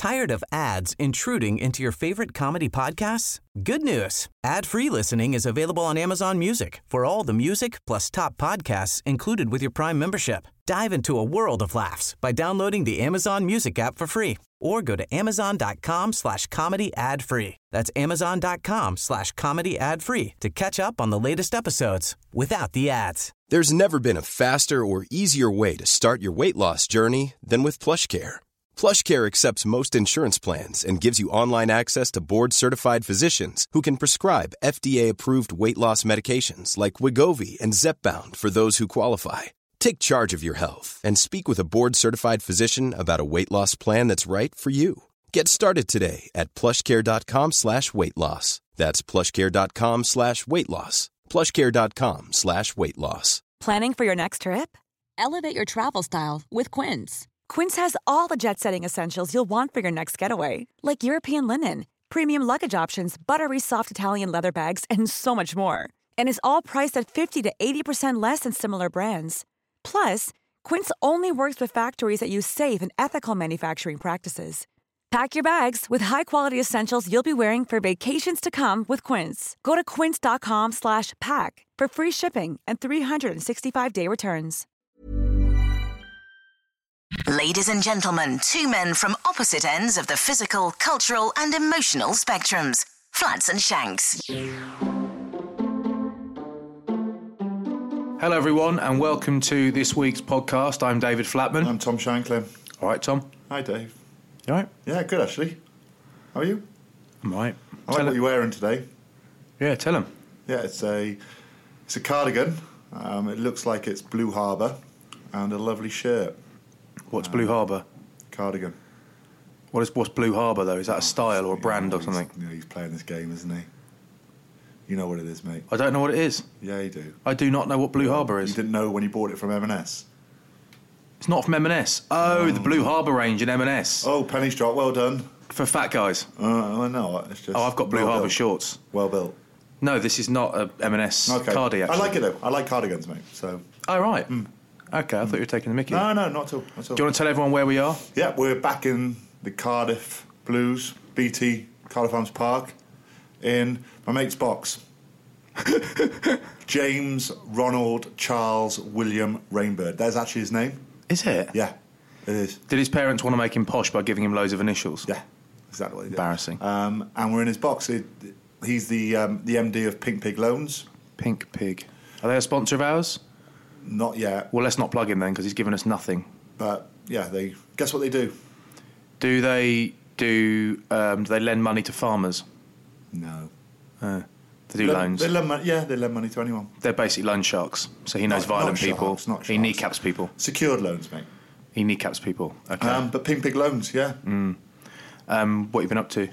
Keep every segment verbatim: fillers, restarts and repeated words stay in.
Tired of ads intruding into your favorite comedy podcasts? Good news. Ad-free listening is available on Amazon Music for all the music plus top podcasts included with your Prime membership. Dive into a world of laughs by downloading the Amazon Music app for free or go to amazon.com slash comedy ad free. That's amazon.com slash comedy ad free to catch up on the latest episodes without the ads. There's never been a faster or easier way to start your weight loss journey than with PlushCare. PlushCare accepts most insurance plans and gives you online access to board-certified physicians who can prescribe F D A-approved weight loss medications like Wegovy and Zepbound for those who qualify. Take charge of your health and speak with a board-certified physician about a weight loss plan that's right for you. Get started today at plushcare.com slash weight loss. That's plushcare.com slash weight loss. plushcare.com slash weight loss. Planning for your next trip? Elevate your travel style with Quince. Quince has all the jet-setting essentials you'll want for your next getaway, like European linen, premium luggage options, buttery soft Italian leather bags, and so much more. And is all priced at fifty to eighty percent less than similar brands. Plus, Quince only works with factories that use safe and ethical manufacturing practices. Pack your bags with high-quality essentials you'll be wearing for vacations to come with Quince. Go to quince.com slash pack for free shipping and three sixty-five day returns. Ladies and gentlemen, two men from opposite ends of the physical, cultural and emotional spectrums. Flats and Shanks. Hello everyone and welcome to this week's podcast. I'm David Flatman. I'm Tom Shanklin. All right, Tom. Hi, Dave. You all right? Yeah, good actually. How are you? I'm all right. I like Tell what him. you're wearing today. Yeah, tell him. Yeah, it's a it's a cardigan. Um, it looks like it's Blue Harbour and a lovely shirt. What's um, Blue Harbour? Cardigan. What is what's Blue Harbour though? Is that a style or a brand or something? Yeah, he's playing this game, isn't he? You know what it is, mate. I don't know what it is. Yeah, you do. I do not know what Blue Harbour is. You didn't know when you bought it from M and S? It's not from M and S. Oh, oh, the Blue Harbour range in M and S. Oh, pennies drop. Well done. For fat guys. Uh, no, it's just. Oh, I've got Blue well Harbour built. shorts. Well built. No, this is not a M and S okay. cardi. Actually, I like it though. I like cardigans, mate. So. Oh right. Mm. Okay, I thought you were taking the mickey. No, no, not at all. Not at all. Do you want to tell everyone where we are? Yeah, we're back in the Cardiff Blues, B T Cardiff Arms Park, in my mate's box. James Ronald Charles William Rainbird. That's actually his name. Is it? Yeah, it is. Did his parents want to make him posh by giving him loads of initials? Yeah, exactly what they did. Embarrassing. Um, and we're in his box. It, he's the um, the M D of Pink Pig Loans. Pink Pig. Are they a sponsor of ours? Not yet. Well, let's not plug him then, because he's given us nothing. But yeah, they guess what they do. Do they do? Um, do they lend money to farmers? No. Uh, they do Le- loans. They lend money. Yeah, they lend money to anyone. They're basically loan sharks. So he knows Not- violent not people. sharks, not He sharks. kneecaps people. Secured loans, mate. He kneecaps people. Okay. Um, but Pink Pig Loans, yeah. Mm. Um, what have you been up to?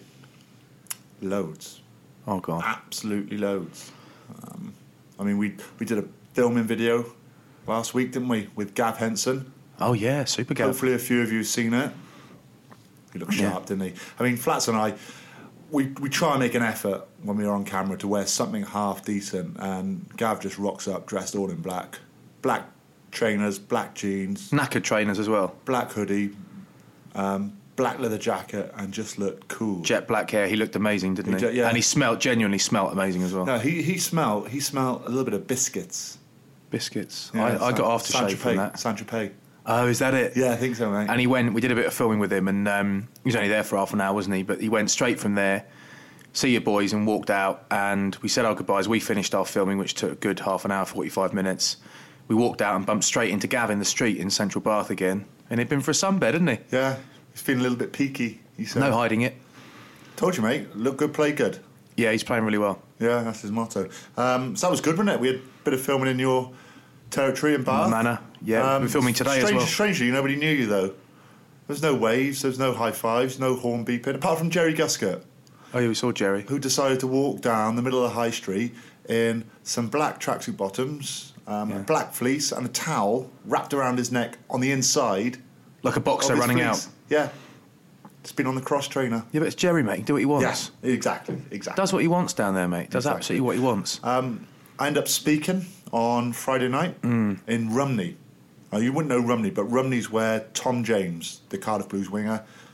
Loads. Oh God. Absolutely loads. Um, I mean, we we did a filming video last week, didn't we, with Gav Henson? Oh yeah, super Gav. Hopefully, a few of you have seen it. He looked sharp, Yeah. didn't he? I mean, Flats and I, we we try and make an effort when we're on camera to wear something half decent, and Gav just rocks up dressed all in black, black trainers, black jeans, Knackered trainers as well. black hoodie, um, black leather jacket, and just looked cool. Jet black hair. He looked amazing, didn't he? He did, yeah. And he smelt genuinely smelt amazing as well. No, he he smelled he smelled a little bit of biscuits. Biscuits. Yeah, I, I got San- aftershave from that. Saint-Tropez. Oh, is that it? Yeah, I think so, mate. And he went, we did a bit of filming with him, and um, he was only there for half an hour, wasn't he? But he went straight from there, see your boys, and walked out, and we said our goodbyes. We finished our filming, which took a good half an hour, forty-five minutes. We walked out and bumped straight into Gav in the street in Central Bath again, and he'd been for a sunbed, hadn't he? Yeah, he's feeling a little bit peaky, he said. No hiding it. Told you, mate. Look good, play good. Yeah, he's playing really well. Yeah, that's his motto. Um, so that was good, wasn't it? We had a bit of filming in your territory in Bath. Manor. Yeah, we're filming today strange, as well. Strangely, nobody knew you, though. There's no waves, there's no high fives, no horn beeping, apart from Jerry Guscott, Oh, yeah, we saw Jerry. who decided to walk down the middle of the high street in some black tracksuit bottoms, um, Yeah. a black fleece, and a towel wrapped around his neck on the inside. Like a boxer of his running fleece. out. Yeah. It's been on the cross trainer. Yeah, but it's Jerry, mate. He can do what he wants. Yeah, exactly, exactly. Does what he wants down there, mate. Does Exactly. absolutely what he wants. Um, I ended up speaking on Friday night Mm. in Rumney. Uh, you wouldn't know Rumney, but Rumney's where Tom James, the Cardiff Blues winger, he's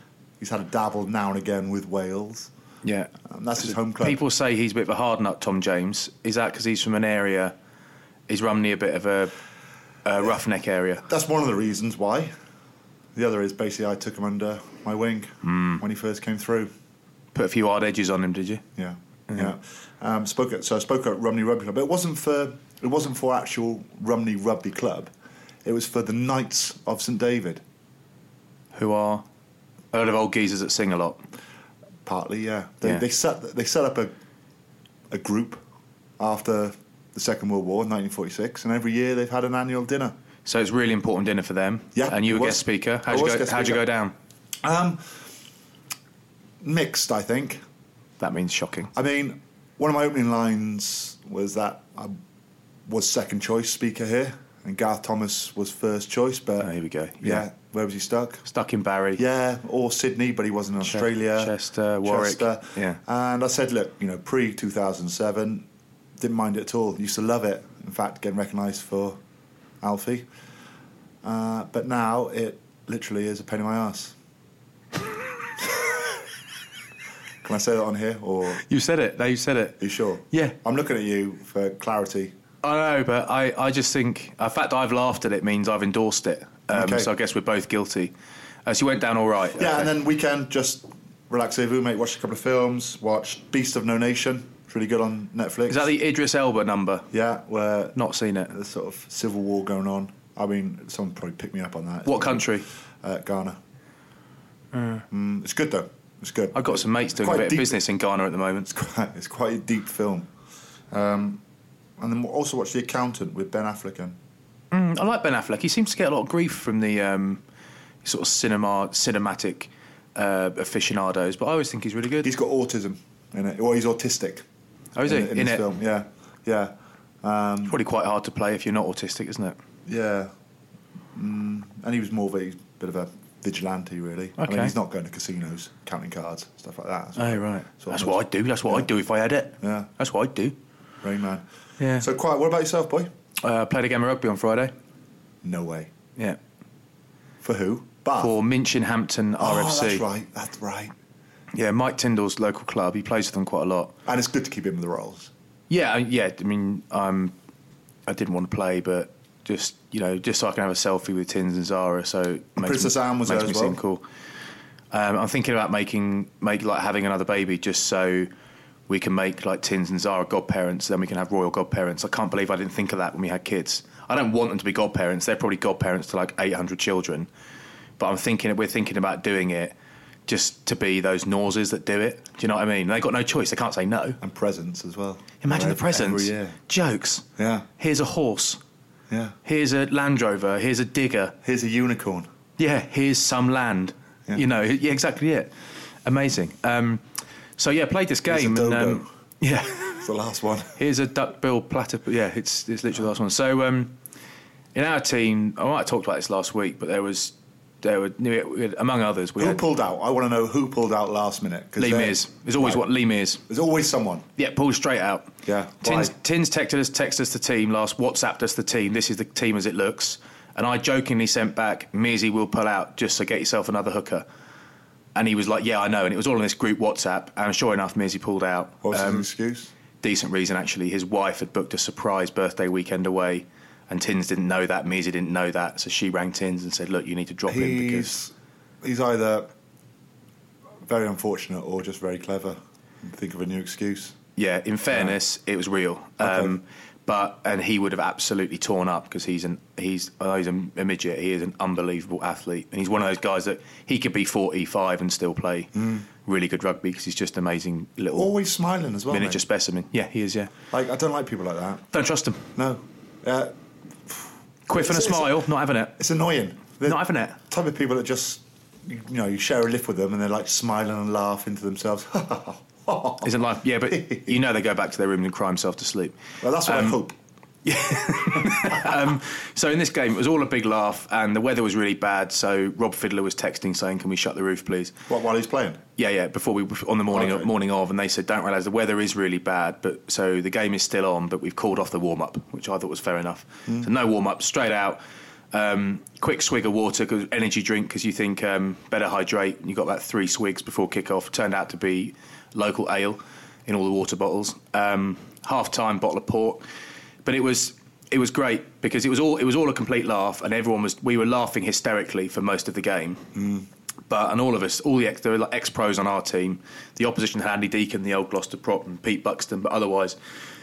He's had a dabble now and again with Wales. Yeah. Um, that's his home club. People say he's a bit of a hard nut, Tom James. Is that because he's from an area, is Rumney a bit of a, a roughneck area? That's one of the reasons why. The other is basically I took him under my wing mm. when he first came through. Put a few hard edges on him, did you? Yeah, mm-hmm. yeah. Um, spoke at, so I spoke at Rumney Rugby Club. But it wasn't for it wasn't for actual Rumney Rugby Club. It was for the Knights of St David, who are a lot of old geezers that sing a lot. Partly, yeah. They, yeah. they set they set up a a group after the Second World War in nineteen forty-six, and every year they've had an annual dinner. So it's a really important dinner for them. Yeah, and you were was. guest speaker. How'd you go? How'd you go down? Um, mixed, I think. That means shocking. I mean, one of my opening lines was that I was second choice speaker here, and Garth Thomas was first choice. But oh, here we go. Yeah. yeah, where was he stuck? Stuck in Barry. Yeah, or Sydney, but he wasn't in Ch- Australia. Chester, Warwick. Chester. Yeah. And I said, look, you know, pre two thousand seven, didn't mind it at all. Used to love it. In fact, getting recognised for Alfie. Uh, but now it literally is a pain in my ass. Can I say that on here? Or you said it. No, you said it. Are you sure? Yeah. I'm looking at you for clarity. I know, but I, I just think the fact I've laughed at it means I've endorsed it. Um, okay. So I guess we're both guilty. Uh, so you went down all right. Yeah, okay. And then weekend, just relaxez-vous, mate. Watched a couple of films. Watched Beast of No Nation. It's really good on Netflix. Is that the Idris Elba number? Yeah, where not seen it. There's sort of civil war going on. I mean, someone probably picked me up on that. What country? Uh, Ghana. Uh, mm, it's good though. It's good. I've got some mates doing a bit deep. of business in Ghana at the moment. It's quite, it's quite a deep film. Um, and then we'll also watch The Accountant with Ben Affleck. In. Mm, I like Ben Affleck. He seems to get a lot of grief from the um, sort of cinema, cinematic uh, aficionados, but I always think he's really good. He's got autism in it. Well, he's autistic. Oh, is in, he? In, in this it? film, yeah. Yeah. Um, it's probably quite hard to play if you're not autistic, isn't it? Yeah. Mm, and he was more of a bit of a vigilante, really. Okay. I mean, he's not going to casinos, counting cards, stuff like that. Oh, right. That's what what I'd do. That's what yeah. I'd do if I had it. Yeah. That's what I'd do. Rain Man. Yeah. So, quiet. What about yourself, boy? Uh, played a game of rugby on Friday. No way. Yeah. For who? Bath? For Minchinhampton R F C. Oh, that's right. That's right. Yeah, Mike Tyndall's local club. He plays with them quite a lot. And it's good to keep him in the roles. Yeah, yeah. I mean, um, I didn't want to play, but just you know, just so I can have a selfie with Tins and Zara. So it makes Princess me, Anne was makes there me as well. seem cool. Um, I'm thinking about making, make like having another baby, just so we can make like Tins and Zara godparents. Then we can have royal godparents. I can't believe I didn't think of that when we had kids. I don't want them to be godparents. They're probably godparents to like eight hundred children. But I'm thinking we're thinking about doing it just to be those nauses that do it. Do you know what I mean? They've got no choice. They can't say no. And presents as well. Imagine every, the presents. Every year. Jokes. Yeah. Here's a horse. Yeah. Here's a Land Rover. Here's a digger. Here's a unicorn. Yeah. Here's some land. Yeah. You know. Yeah. Exactly it. Amazing. Um, so yeah, played this game. Here's a dodo. And, um, yeah. It's the last one. Here's a duck-bill platypus. Yeah. It's it's literally the last one. So um, in our team, I might have talked about this last week, but there was. There were, among others, we who had pulled out? I want to know who pulled out last minute. Lee Mears. There's always right. what Lee Mears. There's always someone. Yeah, pulled straight out. Yeah. Tins, Why? Tins texted us, texted us the team last, WhatsApped us the team. This is the team as it looks, and I jokingly sent back, Mearsy will pull out just so get yourself another hooker. And he was like, yeah, I know. And it was all in this group WhatsApp. And sure enough, Mearsy pulled out. What was um, his excuse? Decent reason actually. His wife had booked a surprise birthday weekend away, and Tins didn't know that. Mearsy didn't know that, so she rang Tins and said, look, you need to drop He's... in because. He's either very unfortunate or just very clever. Think of a new excuse. Yeah, in fairness, yeah. It was real. Okay. Um, but and he would have absolutely torn up because he's an he's oh, he's a, a midget. He is an unbelievable athlete, and he's one of those guys that he could be forty-five and still play mm. really good rugby because he's just an amazing little. Always smiling as well. Miniature mate. specimen. Yeah, he is. Yeah. Like I don't like people like that. Don't trust him. No. Uh, Quiff and a smile, not having it. It's annoying. They're not having it. Type of people that just. You know, you share a lift with them and they're like smiling and laughing to themselves. Isn't life? Yeah, but you know they go back to their room and cry themselves to sleep. Well, that's what um, I hope. Yeah. um, so in this game, it was all a big laugh, and the weather was really bad. So Rob Fiddler was texting saying, "Can we shut the roof, please?" What, while he's playing? Yeah, yeah. Before we on the morning okay. morning of, and they said, "Don't realise the weather is really bad." But so the game is still on, but we've called off the warm up, which I thought was fair enough. Mm. So no warm up, straight out. Um, quick swig of water, cause energy drink, because you think um, better hydrate. You got about three swigs before kick-off. Turned out to be local ale in all the water bottles. Um, half-time bottle of port, but it was it was great because it was all it was all a complete laugh, and everyone was we were laughing hysterically for most of the game. Mm. But and all of us, all the ex, there were like ex-pros on our team. The opposition had Andy Deacon, the old Gloucester prop, and Pete Buxton, but otherwise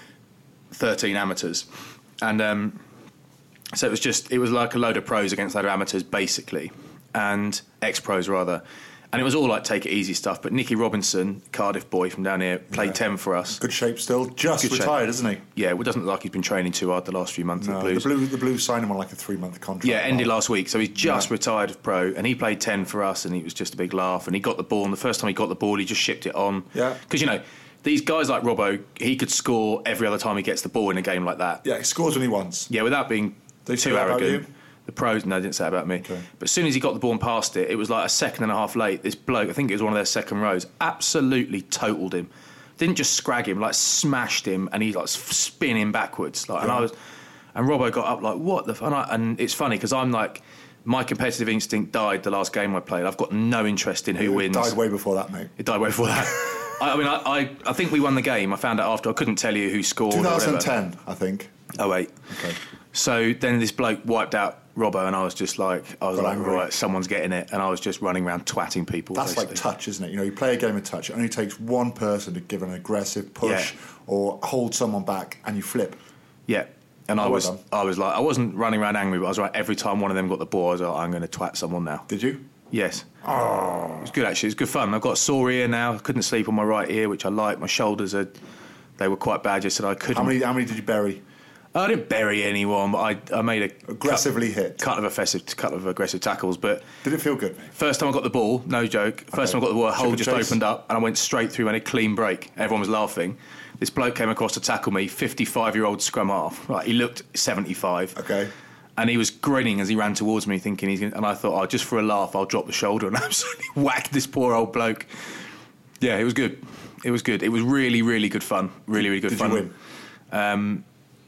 thirteen amateurs, and. Um, So it was just, it was like a load of pros against a load of amateurs, basically, and ex-pros, rather. And it was all like take it easy stuff. But Nicky Robinson, Cardiff boy from down here, played yeah. ten for us. Good shape still. Just Good retired, shape. Isn't he? Yeah, well, it doesn't look like he's been training too hard the last few months. No, at the Blues. The, Blue, the Blues signed him on like a three-month contract. Yeah, ended last week. So he's just yeah. retired of pro, and he played ten for us, and it was just a big laugh. And he got the ball, and the first time he got the ball, he just shipped it on. Yeah. Because, you know, these guys like Robbo, he could score every other time he gets the ball in a game like that. Yeah, he scores when he wants. Yeah, without being... They too arrogant. The pros, no, they didn't say about me. Okay. But as soon as he got the ball and passed it, it was like a second and a half late. This bloke, I think it was one of their second rows, absolutely totaled him. Didn't just scrag him, like smashed him, and he like spin him backwards. Like, yeah. And I was, and Robbo got up like, what the? F-? And, I, and it's funny because I'm like, my competitive instinct died the last game I played. I've got no interest in who it wins. It died way before that, mate. It died way before that. I, I mean, I, I, I think we won the game. I found out after. I couldn't tell you who scored. twenty ten, I think. Oh wait. Okay. So then this bloke wiped out Robbo, and I was just like, I was Got like, angry. right, someone's getting it, and I was just running around twatting people. That's basically. like touch, isn't it? You know, you play a game of touch. It only takes one person to give an aggressive push yeah. or hold someone back, and you flip. Yeah, and oh, I was, well I was like, I wasn't running around angry, but I was like, every time one of them got the ball, I was like, I'm going to twat someone now. Did you? Yes. Oh, it was good actually. It was good fun. I've got a sore ear now. I couldn't sleep on my right ear, which I like. My shoulders are, they were quite bad yesterday. I couldn't. How many? How many did you bury? I didn't bury anyone, but I, I made a aggressively cut, hit, cut of aggressive, cut of aggressive tackles. But did it feel good? Mate? First time I got the ball, no joke. First okay. time I got the ball, a hole just chase. opened up, and I went straight through and a clean break. Everyone was laughing. This bloke came across to tackle me, fifty-five-year-old scrum half. Right, he looked seventy-five. Okay. And he was grinning as he ran towards me, thinking he's going. And I thought, oh, just for a laugh, I'll drop the shoulder and absolutely whack this poor old bloke. Yeah, it was good. It was good. It was really, really good fun. Really, really good Did fun. Did you win? Um,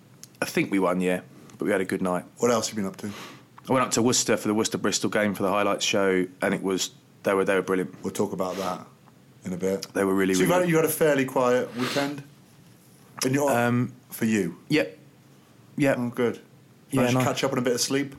I think we won, yeah, but we had a good night. What else have you been up to? I went up to Worcester for the Worcester Bristol game for the highlights show, and it was they were they were brilliant. We'll talk about that in a bit. They were really. So really you had, you had a fairly quiet weekend. And you're um, for you. Yep. Yep. Oh, good. You managed yeah, to no. catch up on a bit of sleep.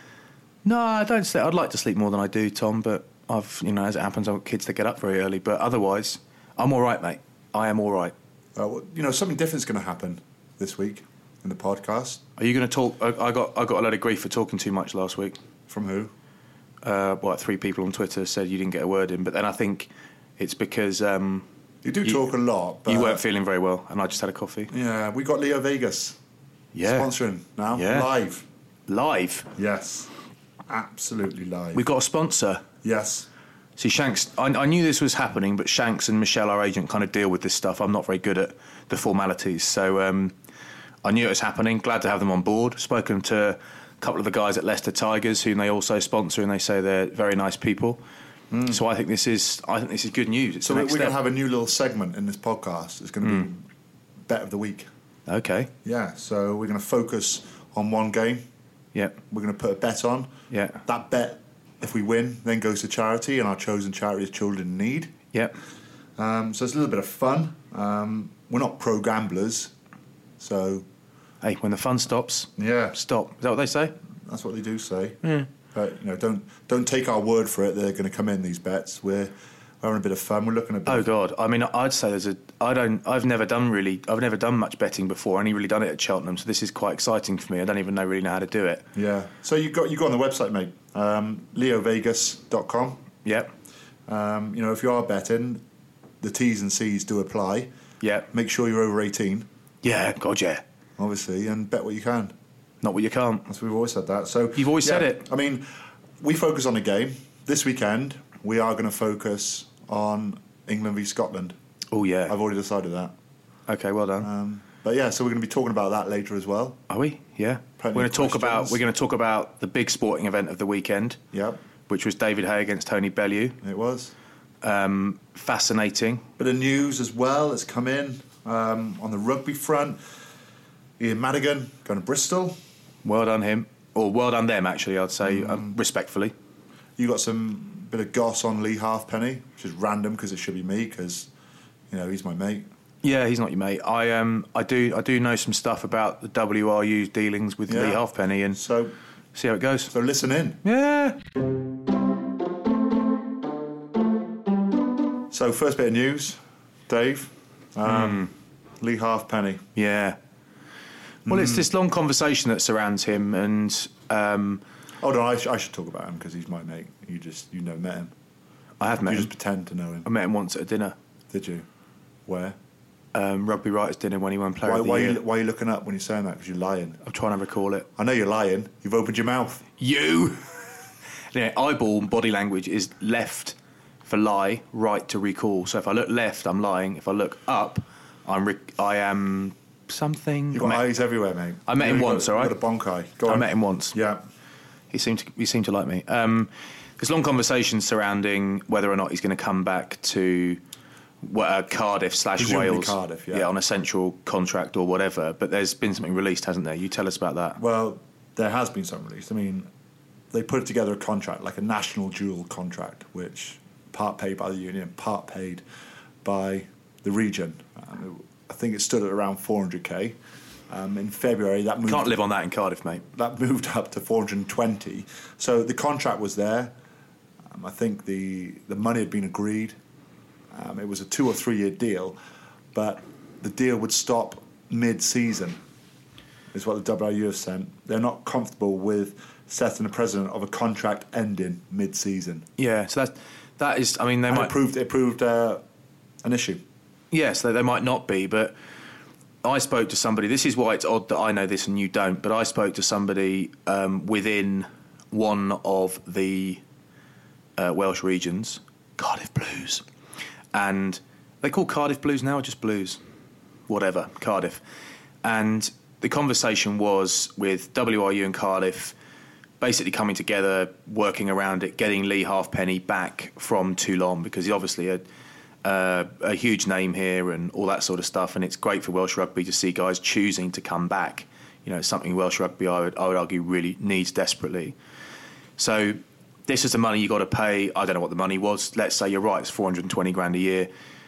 No, I don't. Say, I'd like to sleep more than I do, Tom. But I've, you know, as it happens, I've got kids that get up very early. But otherwise, I'm all right, mate. I am all right. Uh, well, you know, something different's going to happen this week in the podcast. Are you going to talk? I, I got I got a load of grief for talking too much last week. From who? Uh, well, three people on Twitter said you didn't get a word in, but then I think it's because um, you do you, talk a lot. But you weren't feeling very well, and I just had a coffee. Yeah, we got Leo Vegas. Yeah, sponsoring now. Yeah. Live. Live. Yes. Absolutely live. We've got a sponsor. Yes. See, Shanks, I, I knew this was happening, but Shanks and Michelle, our agent, kind of deal with this stuff. I'm not very good at the formalities. So um, I knew it was happening. Glad to have them on board. Spoken to a couple of the guys at Leicester Tigers, whom they also sponsor, and they say they're very nice people. Mm. So I think this is I think this is good news. It's so the we're next going to step. have a new little segment in this podcast. It's going to mm. be Bet of the Week. Okay. Yeah, so we're going to focus on one game. Yeah. We're going to put a bet on. Yeah. That bet, if we win, then goes to charity, and our chosen charity is Children in Need. Yeah. Um, so it's a little bit of fun. Um, we're not pro gamblers, so... Hey, when the fun stops, yeah, stop. Is that what they say? That's what they do say. Yeah. But, you know, don't don't take our word for it. They're going to come in, these bets. We're having a bit of fun. We're looking at... Oh, God. I mean, I'd say there's a... I don't... I've never done really... I've never done much betting before. I only really done it at Cheltenham, so this is quite exciting for me. I don't even know really know how to do it. Yeah. So you got you go on the website, mate. Um, leo vegas dot com. Yep. Um, you know, if you are betting, the T's and C's do apply. Yeah. Make sure you're over eighteen. Yeah, God, yeah. Obviously, and bet what you can. Not what you can't. That's we've always said that. So you've always yeah, said it. I mean, we focus on a game. This weekend, we are going to focus on England v Scotland. Oh, yeah. I've already decided that. Okay, well done. Um, but yeah, so we're going to be talking about that later as well. Are we? Yeah. Plenty we're going to talk questions. about we're going to talk about the big sporting event of the weekend. Yep. Which was David Hay against Tony Bellew. It was. Um, fascinating. Bit of news as well that's come in um, on the rugby front. Ian Madigan going to Bristol. Well done him. or well done them, actually, I'd say, mm. um, respectfully. You got some bit of goss on Lee Halfpenny, which is random because it should be me, because, you know, he's my mate. Yeah, he's not your mate. I um, I do I do know some stuff about the W R U's dealings with yeah. Lee Halfpenny, and so see how it goes. So listen in. Yeah. So first bit of news, Dave. Um, mm. Lee Halfpenny. Yeah. Well, mm. it's this long conversation that surrounds him, and um, hold on, I, sh- I should talk about him because he's my mate. You just you never met him. I have met you him. You just pretend to know him. I met him once at a dinner. Did you? Where? Um, rugby writers dinner when he won Player why, of the why Year. You, why are you looking up when you're saying that? Because you're lying. I'm trying to recall it. I know you're lying. You've opened your mouth. You. Yeah, eyeball body language is left for lie, right to recall. So if I look left, I'm lying. If I look up, I'm re- I am something. You've got met, eyes everywhere, mate. I met you him got, once. All right. You've got a bonk eye. Go I on. met him once. Yeah. He seemed to. He seemed to like me. Um, there's long conversations surrounding whether or not he's going to come back to. Uh, Cardiff slash Presumably Wales, Cardiff, yeah. yeah, on a central contract or whatever. But there's been something released, hasn't there? You tell us about that. Well, there has been something released. I mean, they put together a contract, like a national dual contract, which part paid by the union, part paid by the region. Um, I think it stood at around four hundred k. Um, in February, that moved. Can't live on that in Cardiff, mate. That moved up to four hundred twenty. So the contract was there. Um, I think the the money had been agreed. Um, it was a two or three year deal, but the deal would stop mid-season, is what the W R U have sent. They're not comfortable with setting the precedent of a contract ending mid-season. Yeah, so that that is. I mean, they and might it proved it proved uh, an issue. Yes, they, they might not be, but I spoke to somebody. This is why it's odd that I know this and you don't. But I spoke to somebody um, within one of the uh, Welsh regions, Cardiff Blues. And they call Cardiff Blues now or just Blues? Whatever, Cardiff. And the conversation was with W R U and Cardiff basically coming together, working around it, getting Lee Halfpenny back from Toulon, because he's obviously a, uh, a huge name here and all that sort of stuff. And it's great for Welsh rugby to see guys choosing to come back. You know, it's something Welsh rugby, I would, I would argue, really needs desperately. So this is the money you got to pay. I don't know what the money was. Let's say you're right, it's four hundred twenty grand a year.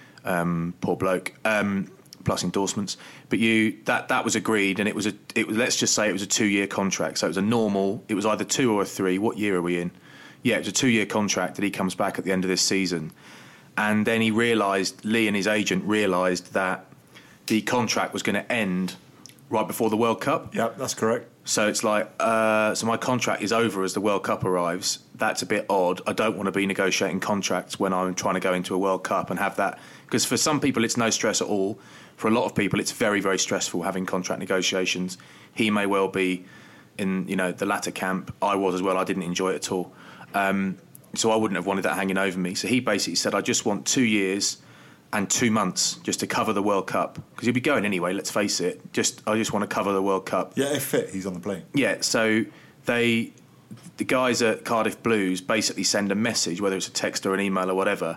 Um, poor bloke. Um, plus endorsements. But you that that was agreed, and it was a it was let's just say it was a two year contract. So it was a normal. It was either two or a three. What year are we in? Yeah, it was a two year contract that he comes back at the end of this season, and then he realised Lee and his agent realised that the contract was going to end right before the World Cup. Yeah, that's correct. So it's like, uh, so my contract is over as the World Cup arrives. That's a bit odd. I don't want to be negotiating contracts when I'm trying to go into a World Cup and have that. Because for some people, it's no stress at all. For a lot of people, it's very, very stressful having contract negotiations. He may well be in, you know, the latter camp. I was as well. I didn't enjoy it at all. Um, so I wouldn't have wanted that hanging over me. So he basically said, I just want two years and two months just to cover the World Cup, because he'll be going anyway, let's face it. Just I just want to cover the World Cup. Yeah, if fit, he's on the plane. Yeah, so they, the guys at Cardiff Blues basically send a message, whether it's a text or an email or whatever,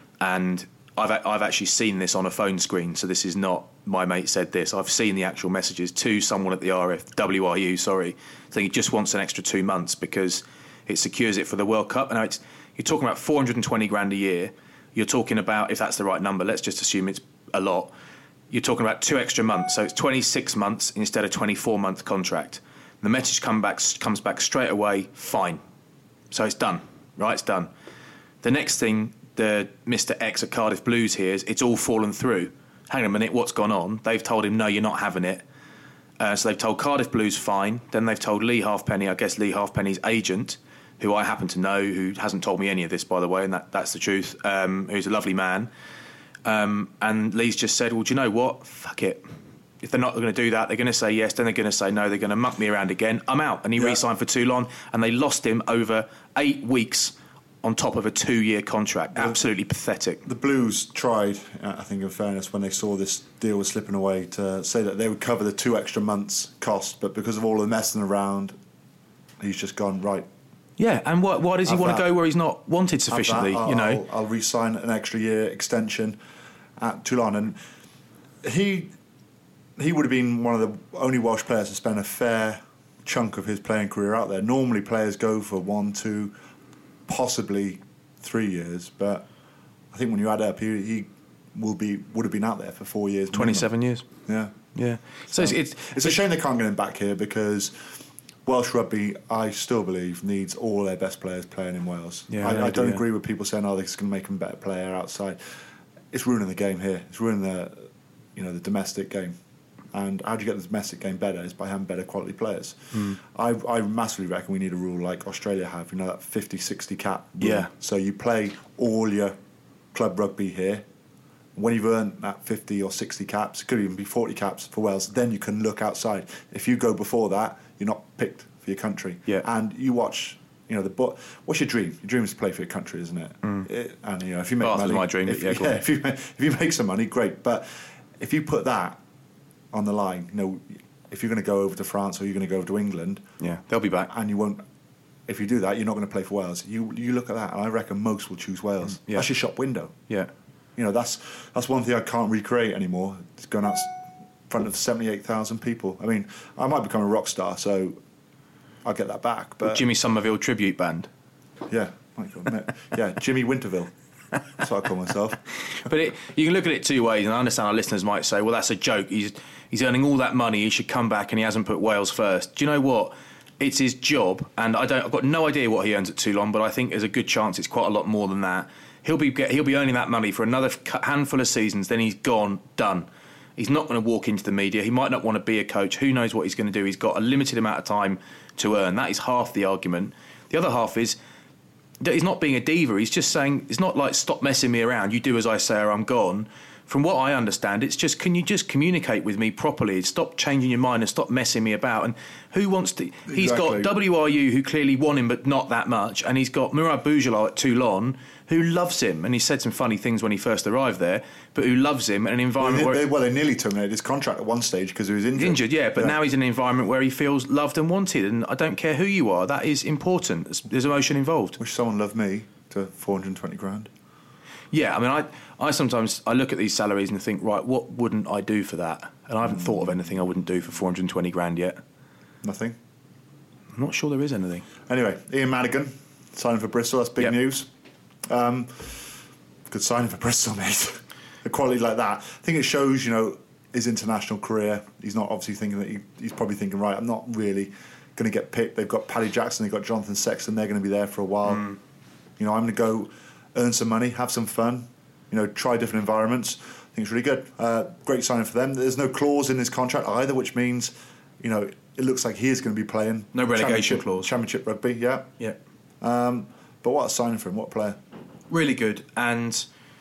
and I've I've actually seen this on a phone screen, so this is not my mate said this. I've seen the actual messages to someone at the R F, W R U, sorry, saying he just wants an extra two months because it secures it for the World Cup. Now, it's, you're talking about four hundred twenty grand a year. You're talking about, if that's the right number, let's just assume it's a lot. You're talking about two extra months, so it's twenty-six months instead of twenty-four month contract. The message come back, comes back straight away, fine. So it's done, right? It's done. The next thing the Mister X at Cardiff Blues hears, it's all fallen through. Hang on a minute, what's gone on? They've told him, no, you're not having it. Uh, so they've told Cardiff Blues, fine. Then they've told Lee Halfpenny, I guess Lee Halfpenny's agent, who I happen to know, who hasn't told me any of this, by the way, and that, that's the truth, um, who's a lovely man. Um, and Lee's just said, well, do you know what? Fuck it. If they're not going to do that, they're going to say yes, then they're going to say no, they're going to muck me around again. I'm out. And he yeah. re-signed for Toulon, and they lost him over eight weeks on top of a two-year contract. Absolutely pathetic. The Blues tried, I think in fairness, when they saw this deal was slipping away, to say that they would cover the two extra months' cost, but because of all the messing around, he's just gone, right, yeah, and why, why does he Have want that. to go where he's not wanted sufficiently? I'll, you know, I'll, I'll re-sign an extra year extension at Toulon, and he he would have been one of the only Welsh players to spend a fair chunk of his playing career out there. Normally players go for one, two, possibly three years, but I think when you add up, he, he will be would have been out there for four years. twenty-seven minimum. years. Yeah. Yeah. So, so it's, it's, it's a shame they can't get him back here, because Welsh rugby, I still believe, needs all their best players playing in Wales. Yeah, I, I don't do, agree with people saying, oh, this is going to make him a better player outside. It's ruining the game here. It's ruining the, you know, the domestic game. And how do you get the domestic game better? Is by having better quality players. Mm. I, I massively reckon we need a rule like Australia have, you know, that fifty sixty cap rule. Yeah. So you play all your club rugby here. When you've earned that fifty or sixty caps, it could even be forty caps for Wales, then you can look outside. If you go before that, you're not picked for your country. Yeah. And you watch, you know, the bo- what's your dream? Your dream is to play for your country, isn't it? Mm. it and, you know, if you make Bath money... is my dream, if, yeah, go yeah on. if, you, if you make some money, great. But if you put that on the line, you know, if you're going to go over to France or you're going to go over to England... Yeah, they'll be back. And you won't... If you do that, you're not going to play for Wales. You you look at that, and I reckon most will choose Wales. Yeah. That's your shop window. Yeah. You know, that's that's one thing I can't recreate anymore. It's going out in front of seventy-eight thousand people. I mean, I might become a rock star, so I'll get that back. But Jimmy Somerville tribute band. Yeah, Michael, yeah, Jimmy Winterville. That's what I call myself. But it, you can look at it two ways, and I understand our listeners might say, well, that's a joke. He's he's earning all that money. He should come back, and he hasn't put Wales first. Do you know what? It's his job, and I don't. I've got no idea what he earns at Toulon, but I think there's a good chance it's quite a lot more than that. He'll be get, he'll be earning that money for another handful of seasons. Then he's gone, done. He's not going to walk into the media. He might not want to be a coach. Who knows what he's going to do? He's got a limited amount of time to earn. That is half the argument. The other half is that he's not being a diva. He's just saying, it's not like, stop messing me around. You do as I say or I'm gone. From what I understand, it's just, can you just communicate with me properly? Stop changing your mind and stop messing me about. And who wants to... Exactly. He's got W R U, who clearly want him, but not that much. And he's got Murad Boujala at Toulon, who loves him. And he said some funny things when he first arrived there, but who loves him in an environment well, they, where... They, well, they nearly terminated his contract at one stage because he was injured. Injured, yeah. But yeah. now he's in an environment where he feels loved and wanted. And I don't care who you are. That is important. There's, there's emotion involved. Wish someone loved me to four hundred twenty grand. Yeah, I mean, I, I sometimes I look at these salaries and think, right, what wouldn't I do for that? And I haven't mm. thought of anything I wouldn't do for four hundred twenty grand yet. Nothing? I'm not sure there is anything. Anyway, Ian Madigan, signing for Bristol, that's big yep. news. Um, good signing for Bristol, mate. A quality like that. I think it shows, you know, his international career. He's not obviously thinking that he, he's probably thinking, right, I'm not really going to get picked. They've got Paddy Jackson, they've got Jonathan Sexton, they're going to be there for a while. Mm. You know, I'm going to go earn some money, have some fun, you know, try different environments. I think it's really good. Uh, great signing for them. There's no clause in his contract either, which means, you know, it looks like he is going to be playing. No relegation championship, clause. Championship rugby, yeah. Yeah. Um, but what a signing for him, what a player. Really good. And,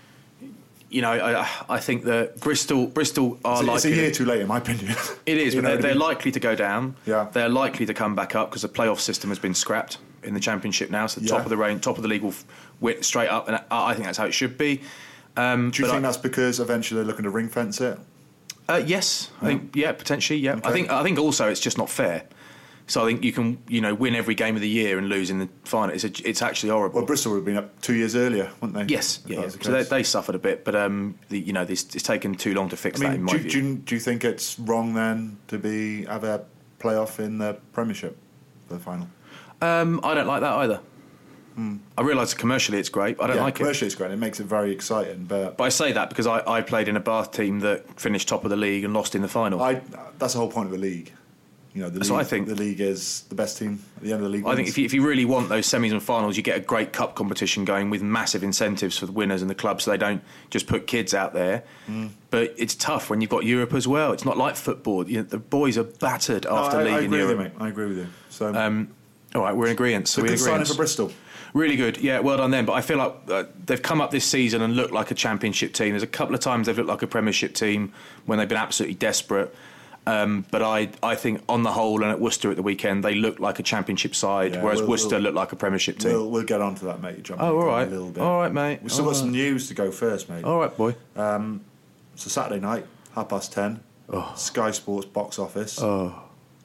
you know, I, I think that Bristol Bristol are it's, likely... It's a year too late, in my opinion. It is, but they're, they're likely to go down. Yeah. They're likely to come back up because the playoff system has been scrapped in the Championship now. So the yeah. top of the range, top of the league will wit straight up, and I think that's how it should be. Um, Do you think I, that's because eventually they're looking to ring fence it? Uh, yes, I yeah. think yeah, potentially yeah. Okay. I think I think also it's just not fair. So I think you can you know win every game of the year and lose in the final. It's a, it's actually horrible. Well, Bristol would have been up two years earlier, wouldn't they? Yes, yeah. yeah. So they, they suffered a bit, but um, the, you know, this, it's taken too long to fix I mean, that. In my do, view. Do you, do you think it's wrong then to be have a playoff in the Premiership for the final? Um, I don't like that either. Hmm. I realise commercially it's great. I don't yeah, like commercially it. it's great. It makes it very exciting. But but I say that because I, I played in a Bath team that finished top of the league and lost in the final. I, that's the whole point of the league. You know, the That's league, what I think. The league is the best team at the end of the league. I think if you, if you really want those semis and finals, you get a great cup competition going with massive incentives for the winners and the clubs, so they don't just put kids out there. Mm. But it's tough when you've got Europe as well. It's not like football. You know, the boys are battered no, after I, league I in agree Europe. with you, mate. I agree with you. So, um, all right, we're in agreement. So so good signing for Bristol. Really good, yeah, well done them. But I feel like uh, they've come up this season and looked like a championship team. There's a couple of times they've looked like a Premiership team when they've been absolutely desperate. Um, but I, I think on the whole, and at Worcester at the weekend, they looked like a championship side, yeah, whereas we'll, Worcester we'll, looked like a Premiership team. We'll, we'll get on to that, mate. Jump oh, all right, a little bit. all right, mate. We've still all got right. some news to go first, mate. All right, boy. Um, so Saturday night, half past ten, oh. Sky Sports box office. Oh,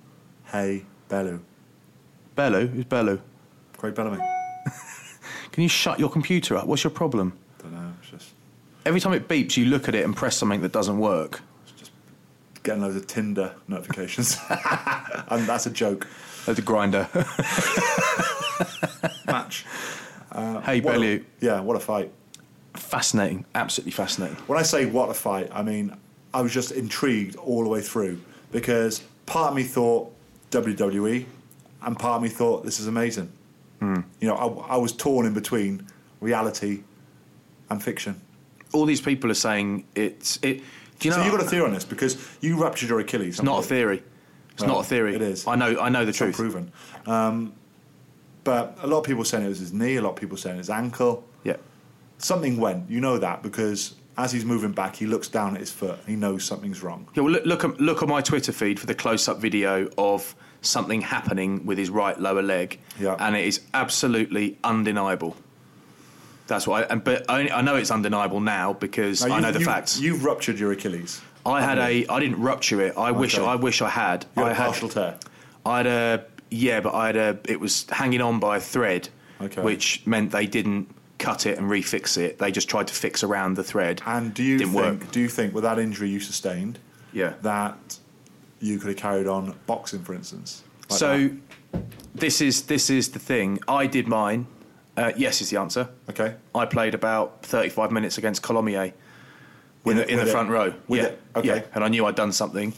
Hey Bellew. Bellew? Who's Bellew? Craig Bellamy. Can you shut your computer up? What's your problem? Don't know. It's just every time it beeps, you look at it and press something that doesn't work. It's just getting loads of Tinder notifications, and that's a joke. At the grinder. Match. Uh, hey, what Bellew. A, yeah, what a fight. Fascinating. Absolutely fascinating. When I say what a fight, I mean, I was just intrigued all the way through because part of me thought W W E and part of me thought this is amazing. Mm. You know, I, I was torn in between reality and fiction. All these people are saying it's... it. Do you know, so you've got a theory on this because you ruptured your Achilles. It's not a theory. It's well, not a theory. It is. I know. I know the it's truth. Not proven. Um, but a lot of people saying it was his knee. A lot of people saying his ankle. Yeah. Something went. You know that because as he's moving back, he looks down at his foot. He knows something's wrong. Yeah. Well, look, look at look at my Twitter feed for the close-up video of something happening with his right lower leg. Yeah. And it is absolutely undeniable. That's what I, and, but I, I know it's undeniable now because now I know the you've, facts. You've ruptured your Achilles. I had a. I didn't rupture it. I okay. wish. I wish I had. You had I a partial had, tear. I had a. Yeah, but I had a. It was hanging on by a thread, okay. which meant they didn't cut it and refix it. They just tried to fix around the thread. And do you didn't think? Work. Do you think with that injury you sustained, yeah, that you could have carried on boxing, for instance? Like so, that? this is this is the thing. I did mine. Uh, yes, is the answer. Okay. I played about thirty-five minutes against Colomier in, it, the, in the front it. row. With yeah, it. Okay. Yeah, and I knew I'd done something.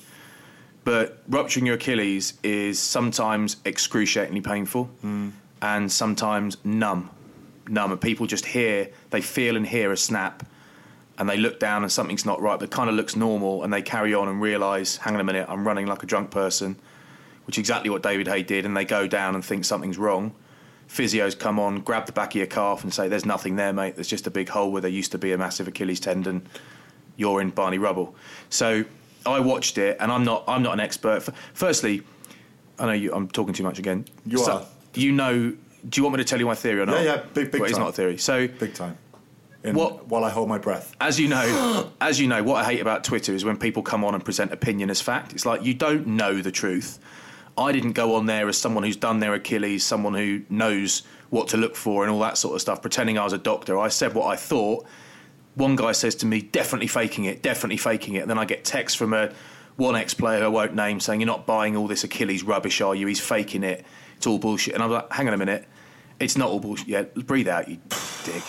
But rupturing your Achilles is sometimes excruciatingly painful mm. and sometimes numb. Numb. And people just hear, they feel and hear a snap and they look down and something's not right, but it kind of looks normal and they carry on and realise, hang on a minute, I'm running like a drunk person, which is exactly what David Haye did, and they go down and think something's wrong. Physios come on, grab the back of your calf and say, there's nothing there, mate. There's just a big hole where there used to be a massive Achilles tendon. You're in Barney Rubble. So I watched it, and I'm not I'm not an expert. Firstly, I know you, I'm talking too much again. You so, are. You know, do you want me to tell you my theory or not? Yeah, yeah, big, big well, time. It's not a theory. So big time. In, what, while I hold my breath. As you know, as you know, what I hate about Twitter is when people come on and present opinion as fact. It's like you don't know the truth. I didn't go on there as someone who's done their Achilles, someone who knows what to look for and all that sort of stuff, pretending I was a doctor. I said what I thought. One guy says to me, definitely faking it, definitely faking it. And then I get text from a one ex-player who I won't name saying, you're not buying all this Achilles rubbish, are you? He's faking it. It's all bullshit. And I'm like, hang on a minute. It's not all bullshit. Yeah, breathe out, you dick.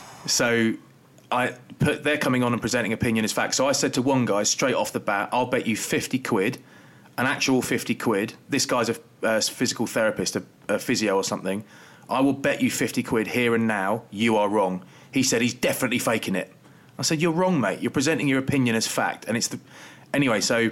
So I put, they're coming on and presenting opinion as fact. So I said to one guy straight off the bat, I'll bet you fifty quid, an actual fifty quid. This guy's a, a physical therapist, a, a physio or something. I will bet you fifty quid here and now you are wrong. He said he's definitely faking it. I said, you're wrong, mate. You're presenting your opinion as fact. And it's the... Anyway, so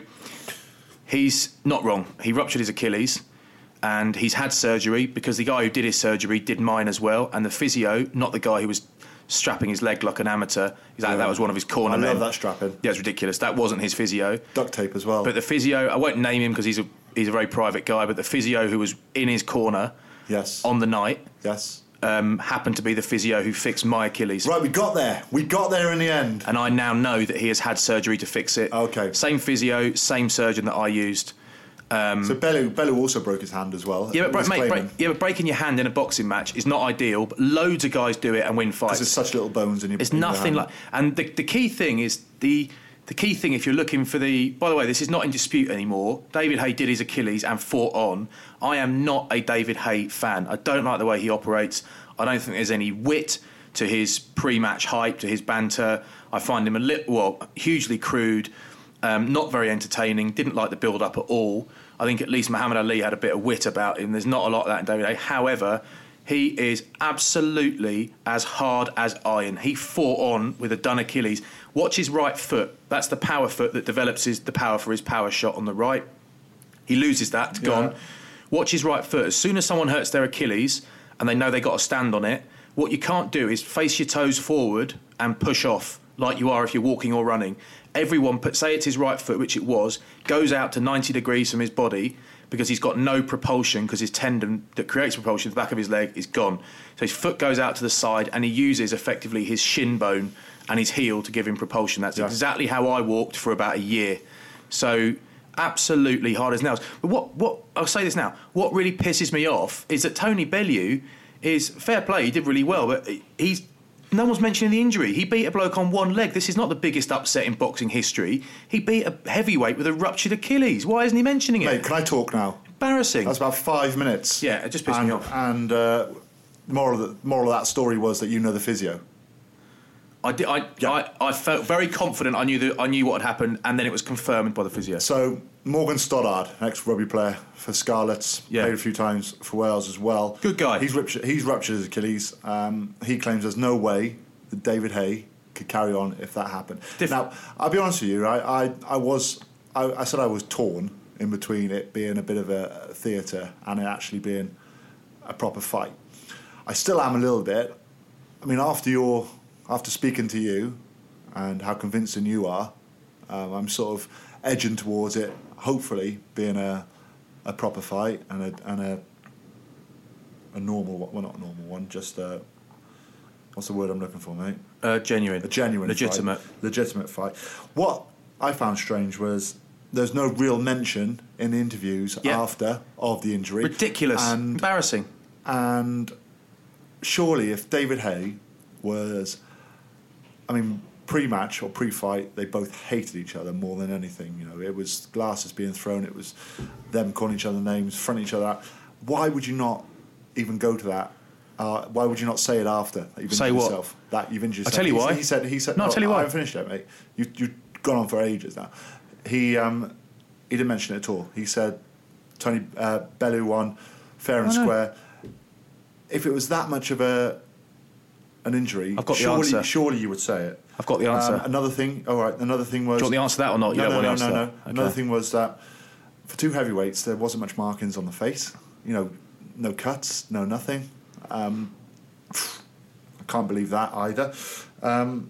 he's not wrong. He ruptured his Achilles and he's had surgery because the guy who did his surgery did mine as well. And the physio, not the guy who was strapping his leg like an amateur, he's like, yeah. That was one of his corner I men. love that strapping. Yeah, it's ridiculous. That wasn't his physio. Duct tape as well. But the physio, I won't name him because he's a, he's a very private guy, but the physio who was in his corner yes. on the night... Yes. Um, happened to be the physio who fixed my Achilles. Right, we got there. We got there in the end. And I now know that he has had surgery to fix it. Okay. Same physio, same surgeon that I used. Um, so Bellew, Bellew also broke his hand as well. Yeah, but, mate, break, yeah, but breaking your hand in a boxing match is not ideal, but loads of guys do it and win fights. Because there's such little bones in your It's in nothing your like... And the, the key thing is... the. The key thing, if you're looking for the... By the way, this is not in dispute anymore. David Haye did his Achilles and fought on. I am not a David Haye fan. I don't like the way he operates. I don't think there's any wit to his pre-match hype, to his banter. I find him a little, well, hugely crude, um, not very entertaining, didn't like the build-up at all. I think at least Muhammad Ali had a bit of wit about him. There's not a lot of that in David Haye. However, he is absolutely as hard as iron. He fought on with a done Achilles. Watch his right foot. That's the power foot that develops his, the power for his power shot on the right. He loses that, it's gone. Yeah. Watch his right foot. As soon as someone hurts their Achilles and they know they got to stand on it, what you can't do is face your toes forward and push off like you are if you're walking or running. Everyone, put, say it's his right foot, which it was, goes out to ninety degrees from his body because he's got no propulsion because his tendon that creates propulsion at the back of his leg is gone. So his foot goes out to the side and he uses effectively his shin bone and his heel to give him propulsion. That's yeah. exactly how I walked for about a year. So absolutely hard as nails. But what, what I'll say this now, what really pisses me off is that Tony Bellew is, fair play, he did really well, but he's no one's mentioning the injury. He beat a bloke on one leg. This is not the biggest upset in boxing history. He beat a heavyweight with a ruptured Achilles. Why isn't he mentioning it? Mate, can I talk now? Embarrassing. That's about five minutes. Yeah, it just pissed and, me off. And uh, the moral of the moral of that story was that you know the physio. I, did, I, Yeah. I, I felt very confident. I knew that I knew what had happened, and then it was confirmed by the physio. So Morgan Stoddard, ex-rugby player for Scarlets, Yeah. played a few times for Wales as well. Good guy. He's ruptured, he's ruptured his Achilles. Um, he claims there's no way that David Hay could carry on if that happened. Diff- now, I'll be honest with you, right? I, I was, I, I said I was torn in between it being a bit of a theatre and it actually being a proper fight. I still am a little bit. I mean, after your, after speaking to you and how convincing you are, um, I'm sort of edging towards it, hopefully being a a proper fight and a and a a normal one. Well, not a normal one, just a, what's the word I'm looking for, mate? Uh, genuine. A genuine Legitimate. fight. Legitimate fight. What I found strange was there's no real mention in the interviews Yeah. after of the injury. Ridiculous. And Embarrassing. and surely if David Hay was, I mean, pre-match or pre-fight, they both hated each other more than anything. You know, it was glasses being thrown, it was them calling each other names, fronting each other out. Why would you not even go to that? Uh, why would you not say it after that you've injured Say what? yourself? That you've injured I'll yourself. tell you He- why. He said. He said. No, I'll tell you why. I haven't finished yet, mate. You, you've gone on for ages now. He um, he didn't mention it at all. He said Tony uh, Bellew won fair and I know. square. If it was that much of a an injury, I've got the surely, answer. surely you would say it. I've got the answer. Um, another thing. All right. Another thing was. Do you want the answer to that or not? You no, don't no, want no, the no, answer no. to that? Another Okay. thing was that for two heavyweights, there wasn't much markings on the face. You know, no cuts, no nothing. Um, I can't believe that either. Um,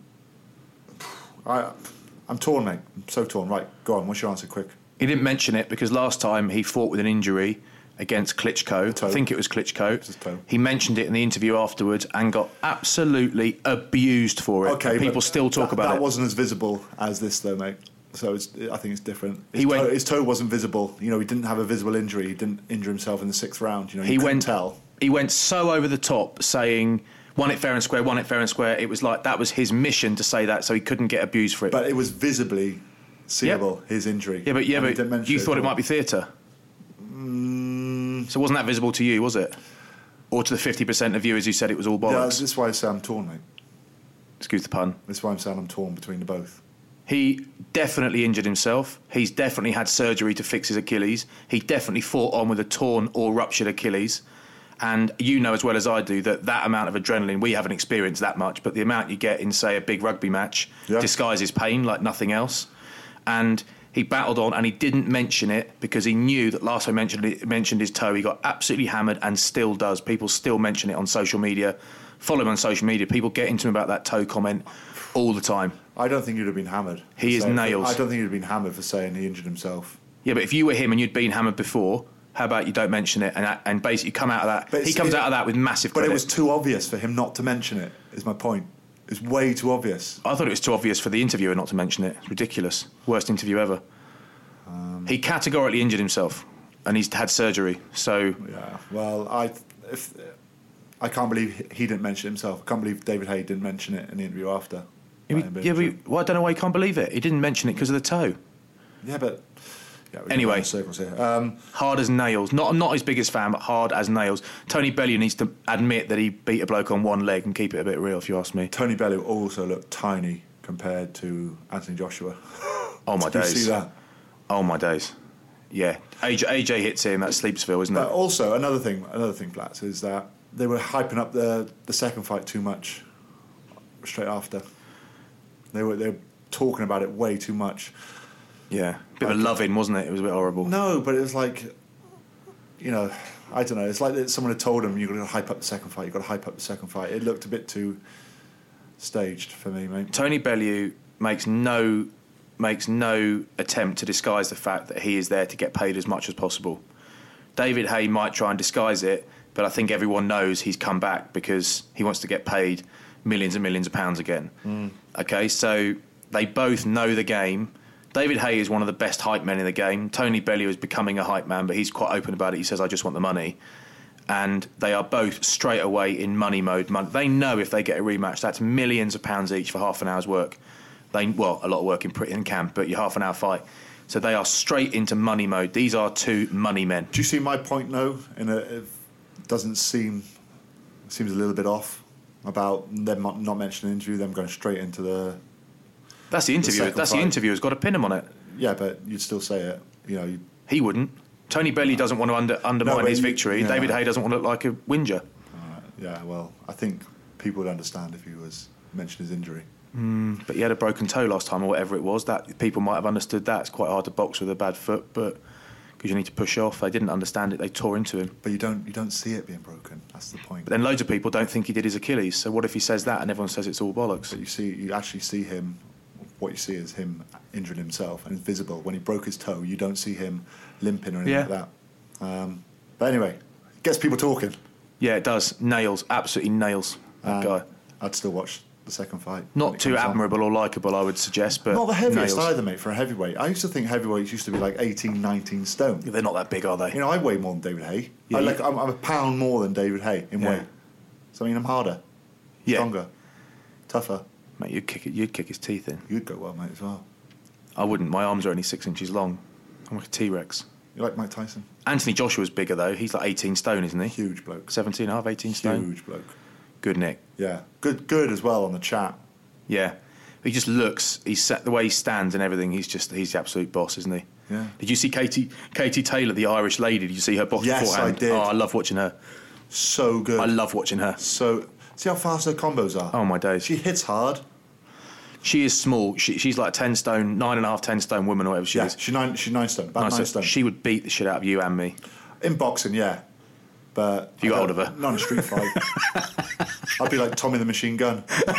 I, I'm torn, mate. I'm so torn. Right, go on. What's your answer, quick? He didn't mention it because last time he fought with an injury against Klitschko. Toe. I think it was Klitschko. his toe. He mentioned it in the interview afterwards and got absolutely abused for it. Okay, People but still talk that, about that it. wasn't as visible as this, though, mate. So it's, I think it's different. His, He toe, went- his toe wasn't visible. You know, he didn't have a visible injury. He didn't injure himself in the sixth round. You know, you he couldn't went tell. He went so over the top, saying won it fair and square, won it fair and square. It was like that was his mission to say that, so he couldn't get abused for it. But it was visibly seeable, his injury. yeah, but yeah, And he but didn't mention you it thought at it might all. be theatre. Mm, So wasn't that visible to you, was it? Or to the fifty percent of viewers who said it was all yeah, bollocks? this is why I say I'm torn, mate. Excuse the pun. This is why I'm saying I'm torn between the both. He definitely injured himself. He's definitely had surgery to fix his Achilles. He definitely fought on with a torn or ruptured Achilles. And you know as well as I do that that amount of adrenaline, we haven't experienced that much, but the amount you get in, say, a big rugby match Yeah. disguises pain like nothing else. And he battled on and he didn't mention it because he knew that last time I mentioned, it, mentioned his toe, he got absolutely hammered and still does. People still mention it on social media. Follow him on social media. People get into him about that toe comment all the time. I don't think he'd have been hammered. for He is saying- nails. I don't think he'd have been hammered for saying he injured himself. Yeah, but if you were him and you'd been hammered before, how about you don't mention it and and basically come out of that? But He it's- comes it- out of that with massive But credit. it was too obvious for him not to mention it, is my point. It's way too obvious. I thought it was too obvious for the interviewer not to mention it. It's ridiculous. Worst interview ever. Um, he categorically injured himself and he's had surgery. So Yeah, well, I if I can't believe he didn't mention it himself. I can't believe David Hay didn't mention it in the interview after. yeah, That but, had yeah, been- but well, I don't know why you can't believe it. He didn't mention it because of the toe. yeah, but yeah, we're Anyway. going in circles here. Um, Hard as nails. Not I'm not his biggest fan, but hard as nails. Tony Bellew needs to admit that he beat a bloke on one leg and keep it a bit real, if you ask me. Tony Bellew also looked tiny compared to Anthony Joshua. Oh my Did days. you see that? Oh my days. Yeah, A J, A J hits him at Sleepsville, isn't But it? also another thing, another thing, Flats, is that they were hyping up the the second fight too much. Straight after, they were they were talking about it way too much. Yeah, bit of a loving, wasn't it? It was a bit horrible. No, but it was like, you know, I don't know. It's like that someone had told him you've got to hype up the second fight. You've got to hype up the second fight. It looked a bit too staged for me, mate. Tony Bellew makes no makes no attempt to disguise the fact that he is there to get paid as much as possible. David Hay might try and disguise it, but I think everyone knows he's come back because he wants to get paid millions and millions of pounds again. Mm. Okay, so they both know the game. David Hay is one of the best hype men in the game. Tony Bellew is becoming a hype man, but he's quite open about it. He says, I just want the money. And they are both straight away in money mode. Mon- They know if they get a rematch, that's millions of pounds each for half an hour's work. They Well, a lot of work in, in camp, but your half an hour fight. So they are straight into money mode. These are two money men. Do you see my point, though? In a, it doesn't seem seems a little bit off about them not, not mentioning an interview, them going straight into the. That's the interview. The That's fight. the interviewer's got to pin him on it. Yeah, but you'd still say it. You know. You'd, He wouldn't. Tony Bellew doesn't want to under, undermine No, his you- victory. yeah. David Hay doesn't want to look like a whinger. uh, yeah, well, I think people would understand if he was mentioned his injury. Mm, but he had a broken toe last time or whatever it was. That people might have understood that. It's quite hard to box with a bad foot, but because you need to push off. They didn't understand it. They tore into him. But you don't you don't see it being broken. That's the point. But then loads of people don't think he did his Achilles. So what if he says that and everyone says it's all bollocks? But you see, you actually see him. What you see is him injuring himself, and it's visible. When he broke his toe, you don't see him limping or anything Yeah. like that. Um, but anyway, gets people talking. Yeah, it does. Nails. Absolutely nails. That Um, guy. I'd still watch the second fight. when Not it too comes on. admirable or likeable, I would suggest, but Not the heaviest nails. either, mate, for a heavyweight. I used to think heavyweights used to be like eighteen, nineteen stone. They're not that big, are they? You know, I weigh more than David Hay. Yeah, I you- like, I'm, I'm a pound more than David Hay in Yeah. weight. So, I mean, I'm harder, Yeah. stronger, tougher. Mate, you'd kick it. You'd kick his teeth in. You'd go well, mate, as well. I wouldn't. My arms are only six inches long. I'm like a T-Rex. You like Mike Tyson? Anthony Joshua's bigger though. He's like eighteen stone, isn't he? Huge bloke. seventeen and a half, eighteen stone. Huge bloke. Good Nick. Yeah. Good good as well on the chat. Yeah. He just looks, he's set, the way he stands and everything, he's just, he's the absolute boss, isn't he? Yeah. Did you see Katie Katie Taylor, the Irish lady? Did you see her box Yes, beforehand? I did. Oh, I love watching her. So good. I love watching her. So, see how fast her combos are? Oh, my days. She hits hard. She is small. She, she's like a ten stone, nine and a half, ten stone woman or whatever she Yeah, is. she's nine, she's nine stone. About Nice, nine so stone. she would beat the shit out of you and me. In boxing, yeah. But If you got I hold of don't- her. Not in a street fight. I'd be like Tommy the Machine Gun.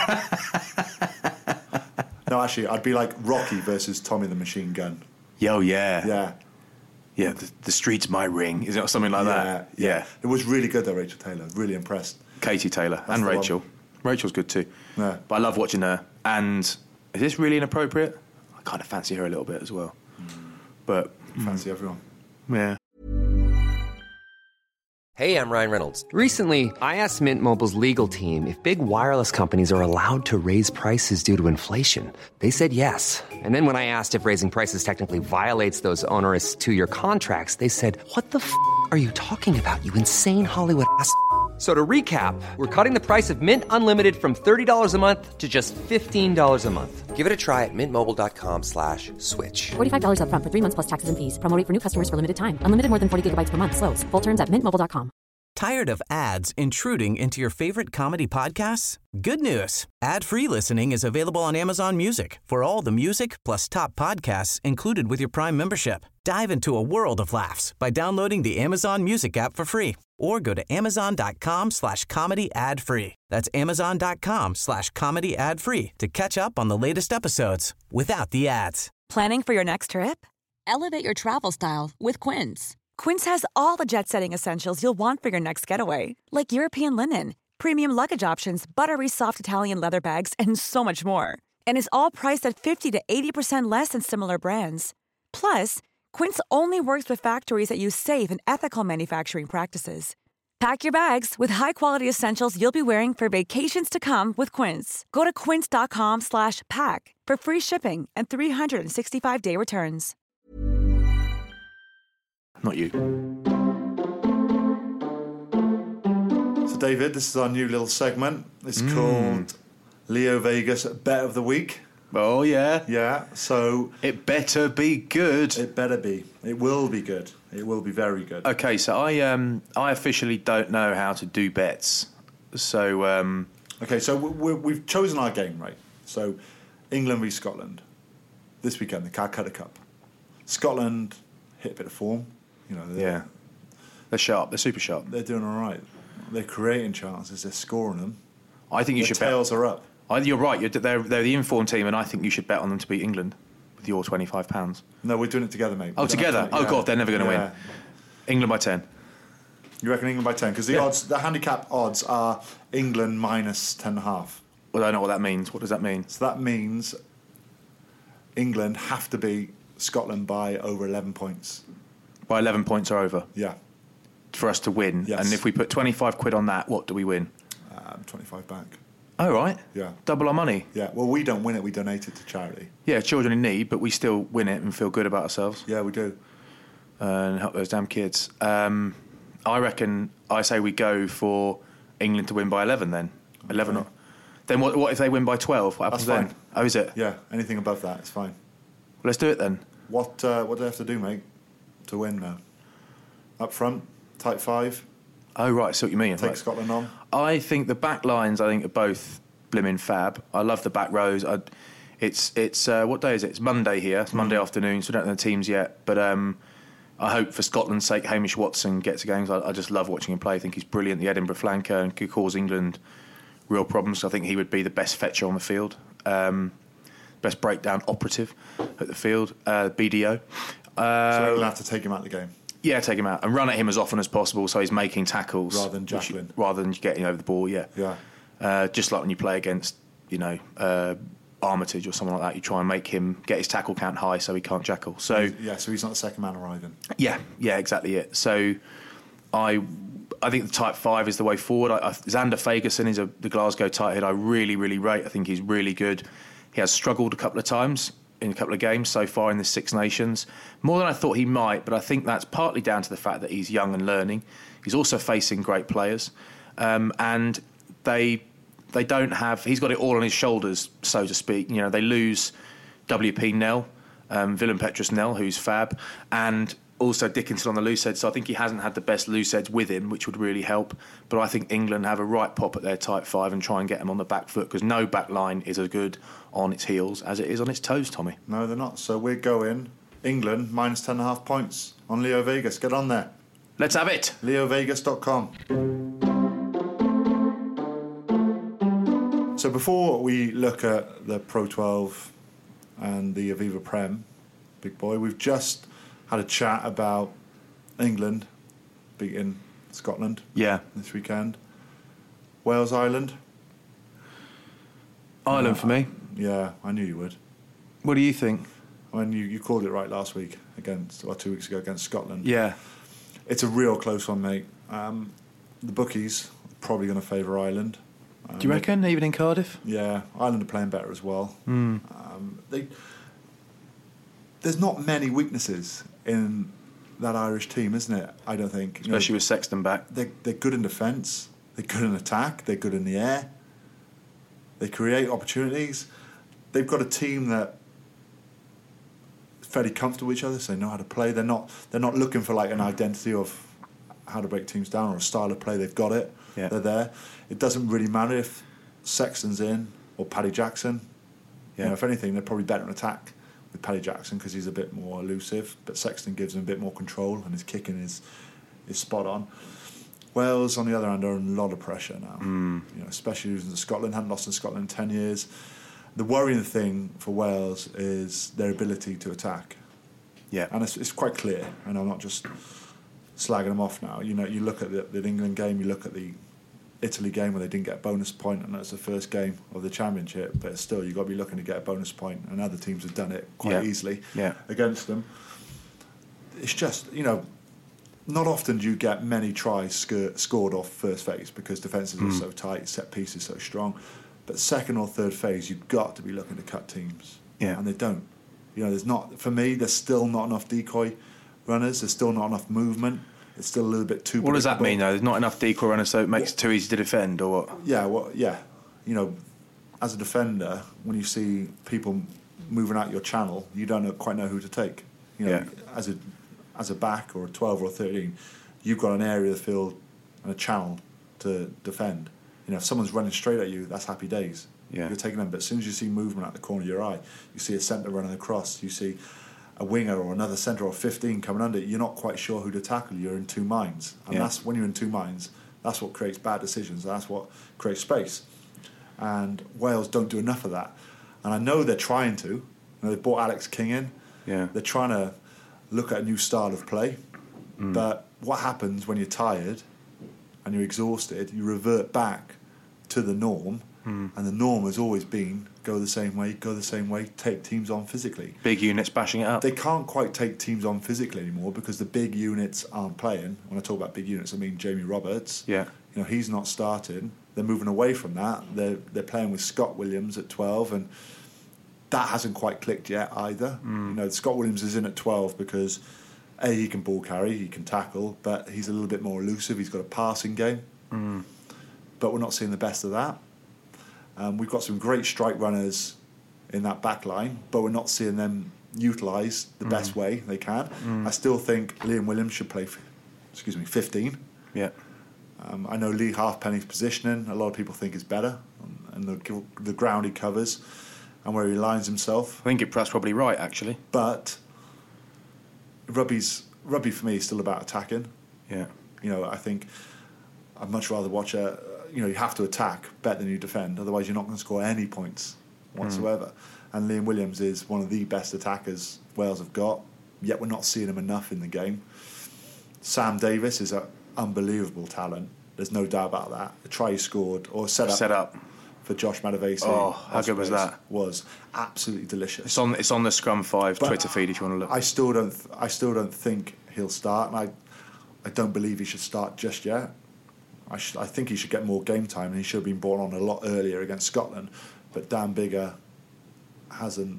No, actually, I'd be like Rocky versus Tommy the Machine Gun. Yo, yeah. Yeah. Yeah, the, the street's my ring. Is it something like yeah, that? Yeah. It was really good though, Rachel Taylor. Really impressed. Katie Taylor That's and the Rachel. one. Rachel's good too. Yeah. But I love watching her. And is this really inappropriate? I kind of fancy her a little bit as well. But, Fancy everyone. yeah. Hey, I'm Ryan Reynolds. Recently, I asked Mint Mobile's legal team if big wireless companies are allowed to raise prices due to inflation. They said yes. And then when I asked if raising prices technically violates those onerous two-year contracts, they said, "What the f*** are you talking about, you insane Hollywood ass?" So to recap, we're cutting the price of Mint Unlimited from thirty dollars a month to just fifteen dollars a month. Give it a try at mintmobile.com slash switch. forty-five dollars up front for three months plus taxes and fees. Promo rate for new customers for limited time. Unlimited more than forty gigabytes per month. Slows full terms at mint mobile dot com. Tired of ads intruding into your favorite comedy podcasts? Good news. Ad-free listening is available on Amazon Music for all the music plus top podcasts included with your Prime membership. Dive into a world of laughs by downloading the Amazon Music app for free or go to amazon.com slash comedy ad free. That's amazon.com slash comedy ad free to catch up on the latest episodes without the ads. Planning for your next trip? Elevate your travel style with Quince. Quince has all the jet-setting essentials you'll want for your next getaway, like European linen, premium luggage options, buttery soft Italian leather bags, and so much more. And is all priced at fifty to eighty percent less than similar brands. Plus, Quince only works with factories that use safe and ethical manufacturing practices. Pack your bags with high-quality essentials you'll be wearing for vacations to come with Quince. Go to quince.com slash pack for free shipping and three sixty-five day returns. Not you. So, David, this is our new little segment. It's Mm. called Leo Vegas Bet of the Week. Oh, yeah. Yeah, so It better be good. it better be. It will be good. It will be very good. Okay, so I um I officially don't know how to do bets. So um Okay, so we, we've chosen our game, right? So, England v Scotland. This weekend, the Calcutta Cup. Scotland hit a bit of form. You know, they're, yeah, they're sharp. They're super sharp. they're doing all right. They're creating chances. They're scoring them. I think you Their should bet. tails are up. I, you're right. You're, they're they're the informed team, and I think you should bet on them to beat England with your twenty-five pounds. No, we're doing it together, mate. Oh, We don't together? have to- Oh, yeah. God, they're never going to Yeah. win. England by ten. You reckon England by ten? Because the Yeah. odds, the handicap odds are England minus ten and a half. Well, I don't know what that means. What does that mean? So that means England have to beat Scotland by over eleven points. By eleven points or over Yeah, for us to win. Yes. And if we put twenty-five quid on that, what do we win? um, twenty-five back. Oh, right. Yeah. Double our money. Yeah. Well, we don't win it. We donate it to charity. Yeah, children in need, but we still win it and feel good about ourselves. Yeah, we do. Uh, and help those damn kids. Um, I reckon, I say we go for England to win by eleven then. Okay. eleven. Or, then what, what if they win by twelve? What happens That's then? fine. Oh, is it? Yeah, anything above that, it's fine. Well, let's do it then. What uh, what do they have to do, mate, to win now? Up front, tight five. Oh, right, I see what you mean. Take right. Scotland on. I think the back lines, I think, are both blimmin' fab. I love the back rows. I, it's, it's uh, what day is it? It's Monday here. It's Monday mm. afternoon, so we don't know the teams yet. But um, I hope, for Scotland's sake, Hamish Watson gets a game. I, I just love watching him play. I think he's brilliant, the Edinburgh flanker, and could cause England real problems. I think he would be the best fetcher on the field. Um, best breakdown operative at the field, uh, B D O. Uh, so we'll have to take him out of the game. Yeah, take him out and run at him as often as possible, so he's making tackles rather than Jacqueline, rather than getting over the ball. Yeah, yeah. Uh, just like when you play against, you know, uh, Armitage or someone like that, you try and make him get his tackle count high so he can't jackal. So yeah, so he's not the second man arriving. Yeah, yeah, exactly it. So I, I think the type five is the way forward. I, I, Xander Fagerson is a, the Glasgow tight head I really, really rate. I think he's really good. He has struggled a couple of times in a couple of games so far in the Six Nations, more than I thought he might, but I think that's partly down to the fact that he's young and learning. He's also facing great players, um, and they they don't have. He's got it all on his shoulders, so to speak. You know, they lose W P Nell, um, Willem Petrus Nell, who's fab, and also Dickinson on the loose head. So I think he hasn't had the best loose heads with him, which would really help. But I think England have a right pop at their type five and try and get them on the back foot, because no back line is as good on its heels as it is on its toes, Tommy. No, they're not. So we're going England minus ten and a half points on Leo Vegas. Get on there. Let's have it. leo vegas dot com. So before we look at the Pro twelve and the Aviva Prem, big boy, we've just had a chat about England beating Scotland. Yeah. This weekend. Wales, Ireland. Ireland uh, for me. Yeah, I knew you would. What do you think? I mean, you, you called it right last week against, or two weeks ago against Scotland. Yeah. It's a real close one, mate. Um, the bookies are probably going to favour Ireland. Um, do you reckon, even in Cardiff? Yeah, Ireland are playing better as well. Mm. Um, they, there's not many weaknesses in that Irish team, isn't it? I don't think. Especially you know, with Sexton back. They're, they're good in defence. They're good in attack. They're good in the air. They create opportunities. They've got a team that is fairly comfortable with each other, so they know how to play. They're not they're not looking for like an identity of how to break teams down or a style of play. They've got it. Yeah. They're there. It doesn't really matter if Sexton's in or Paddy Jackson. Yeah. You know, if anything, they're probably better in attack with Paddy Jackson because he's a bit more elusive, but Sexton gives him a bit more control and his kicking is is spot on. Wales, on the other hand, are under a lot of pressure now. Mm. You know, especially losing to Scotland. Hadn't lost in Scotland in ten years. The worrying thing for Wales is their ability to attack. Yeah, and it's, it's quite clear. And I'm not just slagging them off now. You know, you look at the, the England game, you look at the Italy game where they didn't get a bonus point, and that's the first game of the championship. But still, you've got to be looking to get a bonus point, and other teams have done it quite yeah. easily yeah. against them. It's just, you know, not often do you get many tries sc- scored off first phase because defences mm. are so tight, set pieces so strong. But second or third phase, you've got to be looking to cut teams, yeah. and they don't. You know, there's not. For me, there's still not enough decoy runners. There's still not enough movement. It's still a little bit too. What does that mean, though? There's not enough decoy runners, so it makes it too easy to defend, or what? Yeah, well, yeah. You know, as a defender, when you see people moving out your channel, you don't know, quite know who to take. You know, yeah. as a as a back or a twelve or a thirteen, you've got an area of the field and a channel to defend. You know, if someone's running straight at you, that's happy days. Yeah. You're taking them. But as soon as you see movement out the corner of your eye, you see a centre running across, you see a winger or another centre or fifteen coming under, you're not quite sure who to tackle. You're in two minds. And yeah. that's when you're in two minds, that's what creates bad decisions. That's what creates space. And Wales don't do enough of that. And I know they're trying to. You know, they brought Alex King in. Yeah. They're trying to look at a new style of play. Mm. But what happens when you're tired and you're exhausted, you revert back to the norm. Mm. And the norm has always been go the same way, go the same way, take teams on physically. Big units bashing it up. They can't quite take teams on physically anymore because the big units aren't playing. When I talk about big units, I mean Jamie Roberts. Yeah. You know, he's not starting they're moving away from that. They're they're playing with Scott Williams at twelve, and that hasn't quite clicked yet either. Mm. You know, Scott Williams is in at twelve because A, he can ball carry, he can tackle, but he's a little bit more elusive. He's got a passing game, mm. but we're not seeing the best of that. Um, we've got some great strike runners in that back line, but we're not seeing them utilise the mm. best way they can. Mm. I still think Liam Williams should play, excuse me, fifteen. Yeah. Um, I know Lee Halfpenny's positioning, a lot of people think is better, and the the ground he covers and where he lines himself. I think it, that's probably right, actually. But rugby's rugby for me is still about attacking. Yeah. You know, I think I'd much rather watch a. You know, you have to attack better than you defend. Otherwise, you're not going to score any points whatsoever. Mm. And Liam Williams is one of the best attackers Wales have got. Yet we're not seeing him enough in the game. Sam Davis is an unbelievable talent. There's no doubt about that. A try he scored or set up, set up. for Josh Matavesi. Oh, how good was that? Was absolutely delicious. It's on. It's on the Scrum Five but Twitter feed if you want to look. I still don't. Th- I still don't think he'll start, and I, I don't believe he should start just yet. I, sh- I think he should get more game time, and he should have been brought on a lot earlier against Scotland. But Dan Biggar hasn't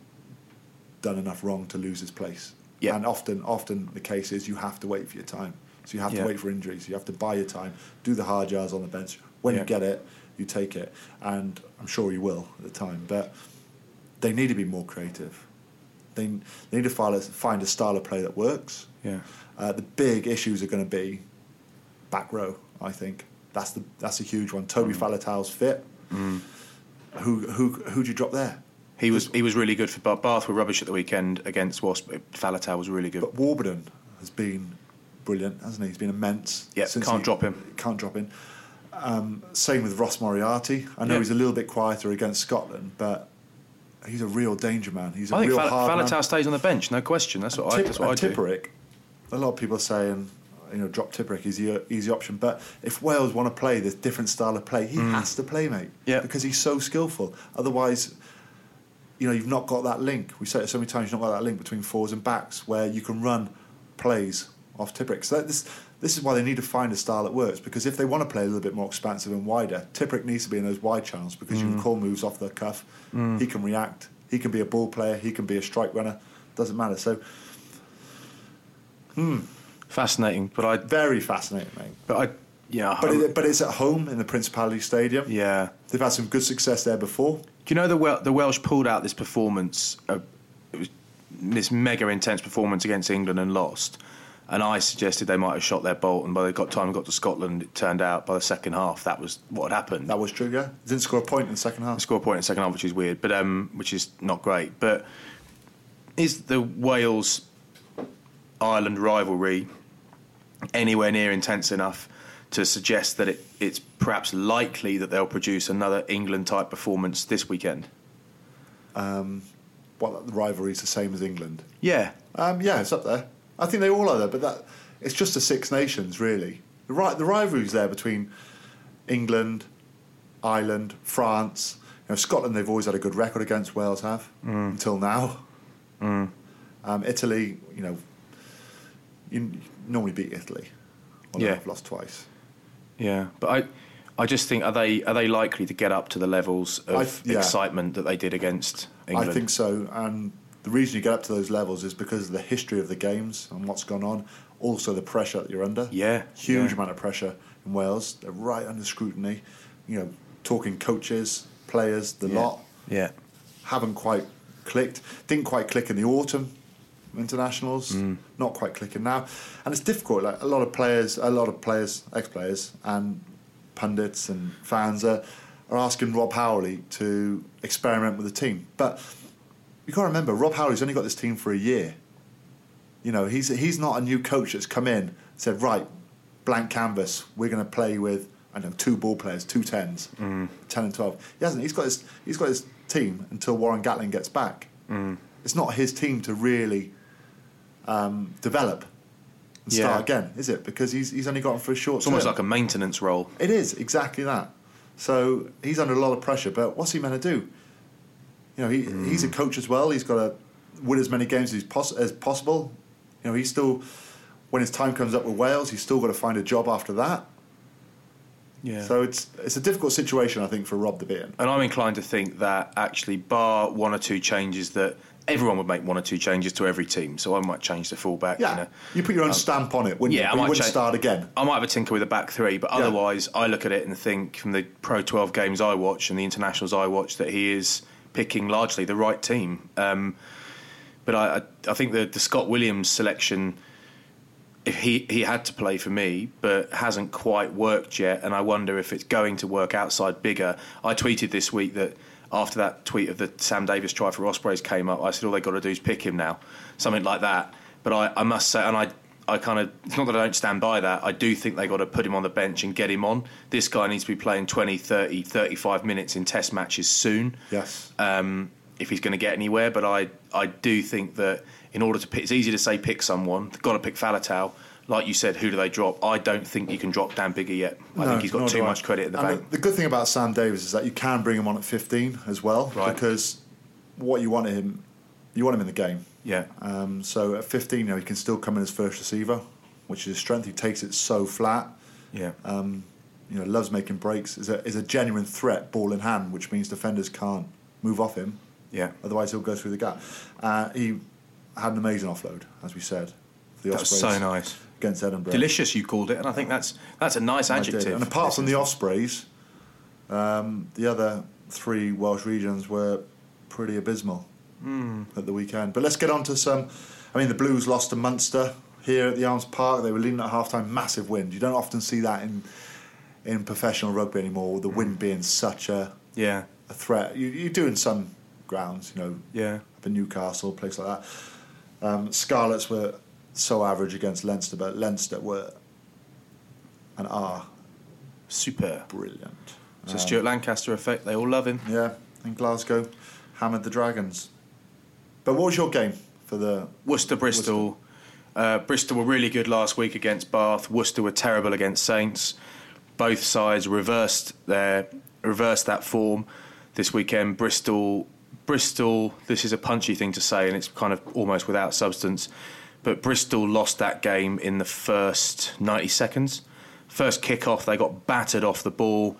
done enough wrong to lose his place. Yeah. And often, often the case is you have to wait for your time. So you have yeah. to wait for injuries. You have to buy your time, do the hard yards on the bench. When yeah. you get it, you take it. And I'm sure you will at the time. But they need to be more creative. They, they need to find a, find a style of play that works. Yeah. Uh, the big issues are going to be back row, I think. That's the that's a huge one. Toby mm. Faletau's fit. Mm. Who who who do you drop there? He was he was really good for Bath. Bath were rubbish at the weekend against Wasp. Faletau was really good. But Warburton has been brilliant, hasn't he? He's been immense. Yeah, can't he, drop him. Can't drop him. Um, same with Ross Moriarty. I know yeah. he's a little bit quieter against Scotland, but he's a real danger man. He's a I think real Fal- hard Faletau man. stays on the bench, no question. That's what Tip, I. That's what I do. Tipperick, a lot of people are saying, you know, drop Tipperick is the easy option. But if Wales want to play this different style of play, he mm. has to play, mate. Yeah. Because he's so skillful. Otherwise, you know, you've not got that link. We say it so many times, you've not got that link between forwards and backs where you can run plays off Tipperick. So this this is why they need to find a style that works. Because if they want to play a little bit more expansive and wider, Tipperick needs to be in those wide channels because mm. you can call moves off the cuff. Mm. He can react. He can be a ball player. He can be a strike runner. Doesn't matter. So, hmm. Fascinating, but I very fascinating, mate. But I, yeah, but it, but it's at home in the Principality Stadium. Yeah, they've had some good success there before. Do you know the Wel- the Welsh pulled out this performance? Uh, it was this mega intense performance against England and lost. And I suggested they might have shot their bolt, and by the time they got to Scotland, it turned out by the second half that was what had happened. That was true. Yeah, didn't score a point in the second half. Score a point in the second half, which is weird, but um, which is not great. But is the Wales Ireland rivalry anywhere near intense enough to suggest that it, it's perhaps likely that they'll produce another England-type performance this weekend? Um, well, the rivalry's the same as England. Yeah. Um, yeah, it's up there. I think they all are there, but that it's just the Six Nations, really. The, ri- the rivalry's there between England, Ireland, France. You know, Scotland, they've always had a good record against, Wales have, mm. until now. Mm. Um, Italy, you know, you normally beat Italy. Although yeah. I've lost twice. Yeah, but I, I just think are they are they likely to get up to the levels of I, yeah. excitement that they did against England? I think so, and the reason you get up to those levels is because of the history of the games and what's gone on. Also, the pressure that you're under. Yeah, huge yeah. amount of pressure in Wales. They're right under scrutiny. You know, talking coaches, players, the yeah. lot. Yeah, haven't quite clicked. Didn't quite click in the autumn internationals. Mm. Not quite clicking now, and it's difficult. Like a lot of players, a lot of players, ex-players, and pundits and fans are are asking Rob Howley to experiment with the team, but you've got to remember Rob Howley's only got this team for a year. You know, he's he's not a new coach that's come in and said, right, blank canvas, we're going to play with I don't know two ball players, two tens, mm. ten and twelve. He hasn't. He's got his he's got his team until Warren Gatland gets back. Mm. It's not his team to really um, develop and yeah. start again, is it? Because he's he's only got him for a short It's term. almost like a maintenance role. It is, exactly that. So he's under a lot of pressure, but what's he meant to do? You know, he mm. he's a coach as well. He's got to win as many games as, pos- as possible. You know, he's still, when his time comes up with Wales, he's still got to find a job after that. Yeah. So it's it's a difficult situation, I think, for Rob to be in. And I'm inclined to think that actually, bar one or two changes, that everyone would make one or two changes to every team. So I might change the fullback. Yeah, you know. you put your own um, stamp on it, wouldn't yeah, you? I But might you wouldn't change, start again. I might have a tinker with the back three, but Yeah. otherwise, I look at it and think from the Pro twelve games I watch and the internationals I watch that he is picking largely the right team. Um, but I, I, I think the, the Scott Williams selection, if he, he had to play for me, but hasn't quite worked yet, and I wonder if it's going to work outside bigger. I tweeted this week that after that tweet of the Sam Davis try for Ospreys came up, I said all they got to do is pick him now, something like that. But I, I must say, and I, I kind of, it's not that I don't stand by that, I do think they got to put him on the bench and get him on. This guy needs to be playing twenty, thirty, thirty-five minutes in test matches soon. Yes. Um, if he's going to get anywhere, but I, I do think that in order to pick, it's easy to say pick someone, they've got to pick Faletau. Like you said, who do they drop? I don't think you can drop Dan Biggar yet. I No, think he's got nor too do I. much credit in the And bank. The, the good thing about Sam Davis is that you can bring him on at fifteen as well, Right. because what you want him, you want him in the game. Yeah. Um, so at fifteen, you know, he can still come in as first receiver, which is his strength. He takes it so flat. Yeah. Um, you know, loves making breaks. Is a is a genuine threat, ball in hand, which means defenders can't move off him. Yeah. Otherwise, he'll go through the gap. Uh, he had an amazing offload, as we said. For the That was Ospreys so nice. against Edinburgh. Delicious, you called it, and I think that's that's a nice I did. adjective. And apart from the Ospreys, um, the other three Welsh regions were pretty abysmal mm. at the weekend. But let's get on to some. I mean, the Blues lost to Munster here at the Arms Park. They were leading at half time, massive wind. You don't often see that in in professional rugby anymore, with the wind being such a yeah a threat. You, you do in some grounds, you know, yeah up in Newcastle, a place like that. Um, Scarlets were so average against Leinster, but Leinster were and are super brilliant. It's Um, a Stuart Lancaster effect. They all love him. Yeah, in Glasgow, hammered the Dragons. But what was your game for the Worcester Bristol? Uh, Bristol were really good last week against Bath. Worcester were terrible against Saints. Both sides reversed their reversed that form this weekend. Bristol, Bristol. This is a punchy thing to say, and it's kind of almost without substance. But Bristol lost that game in the first ninety seconds. First kick-off, they got battered off the ball.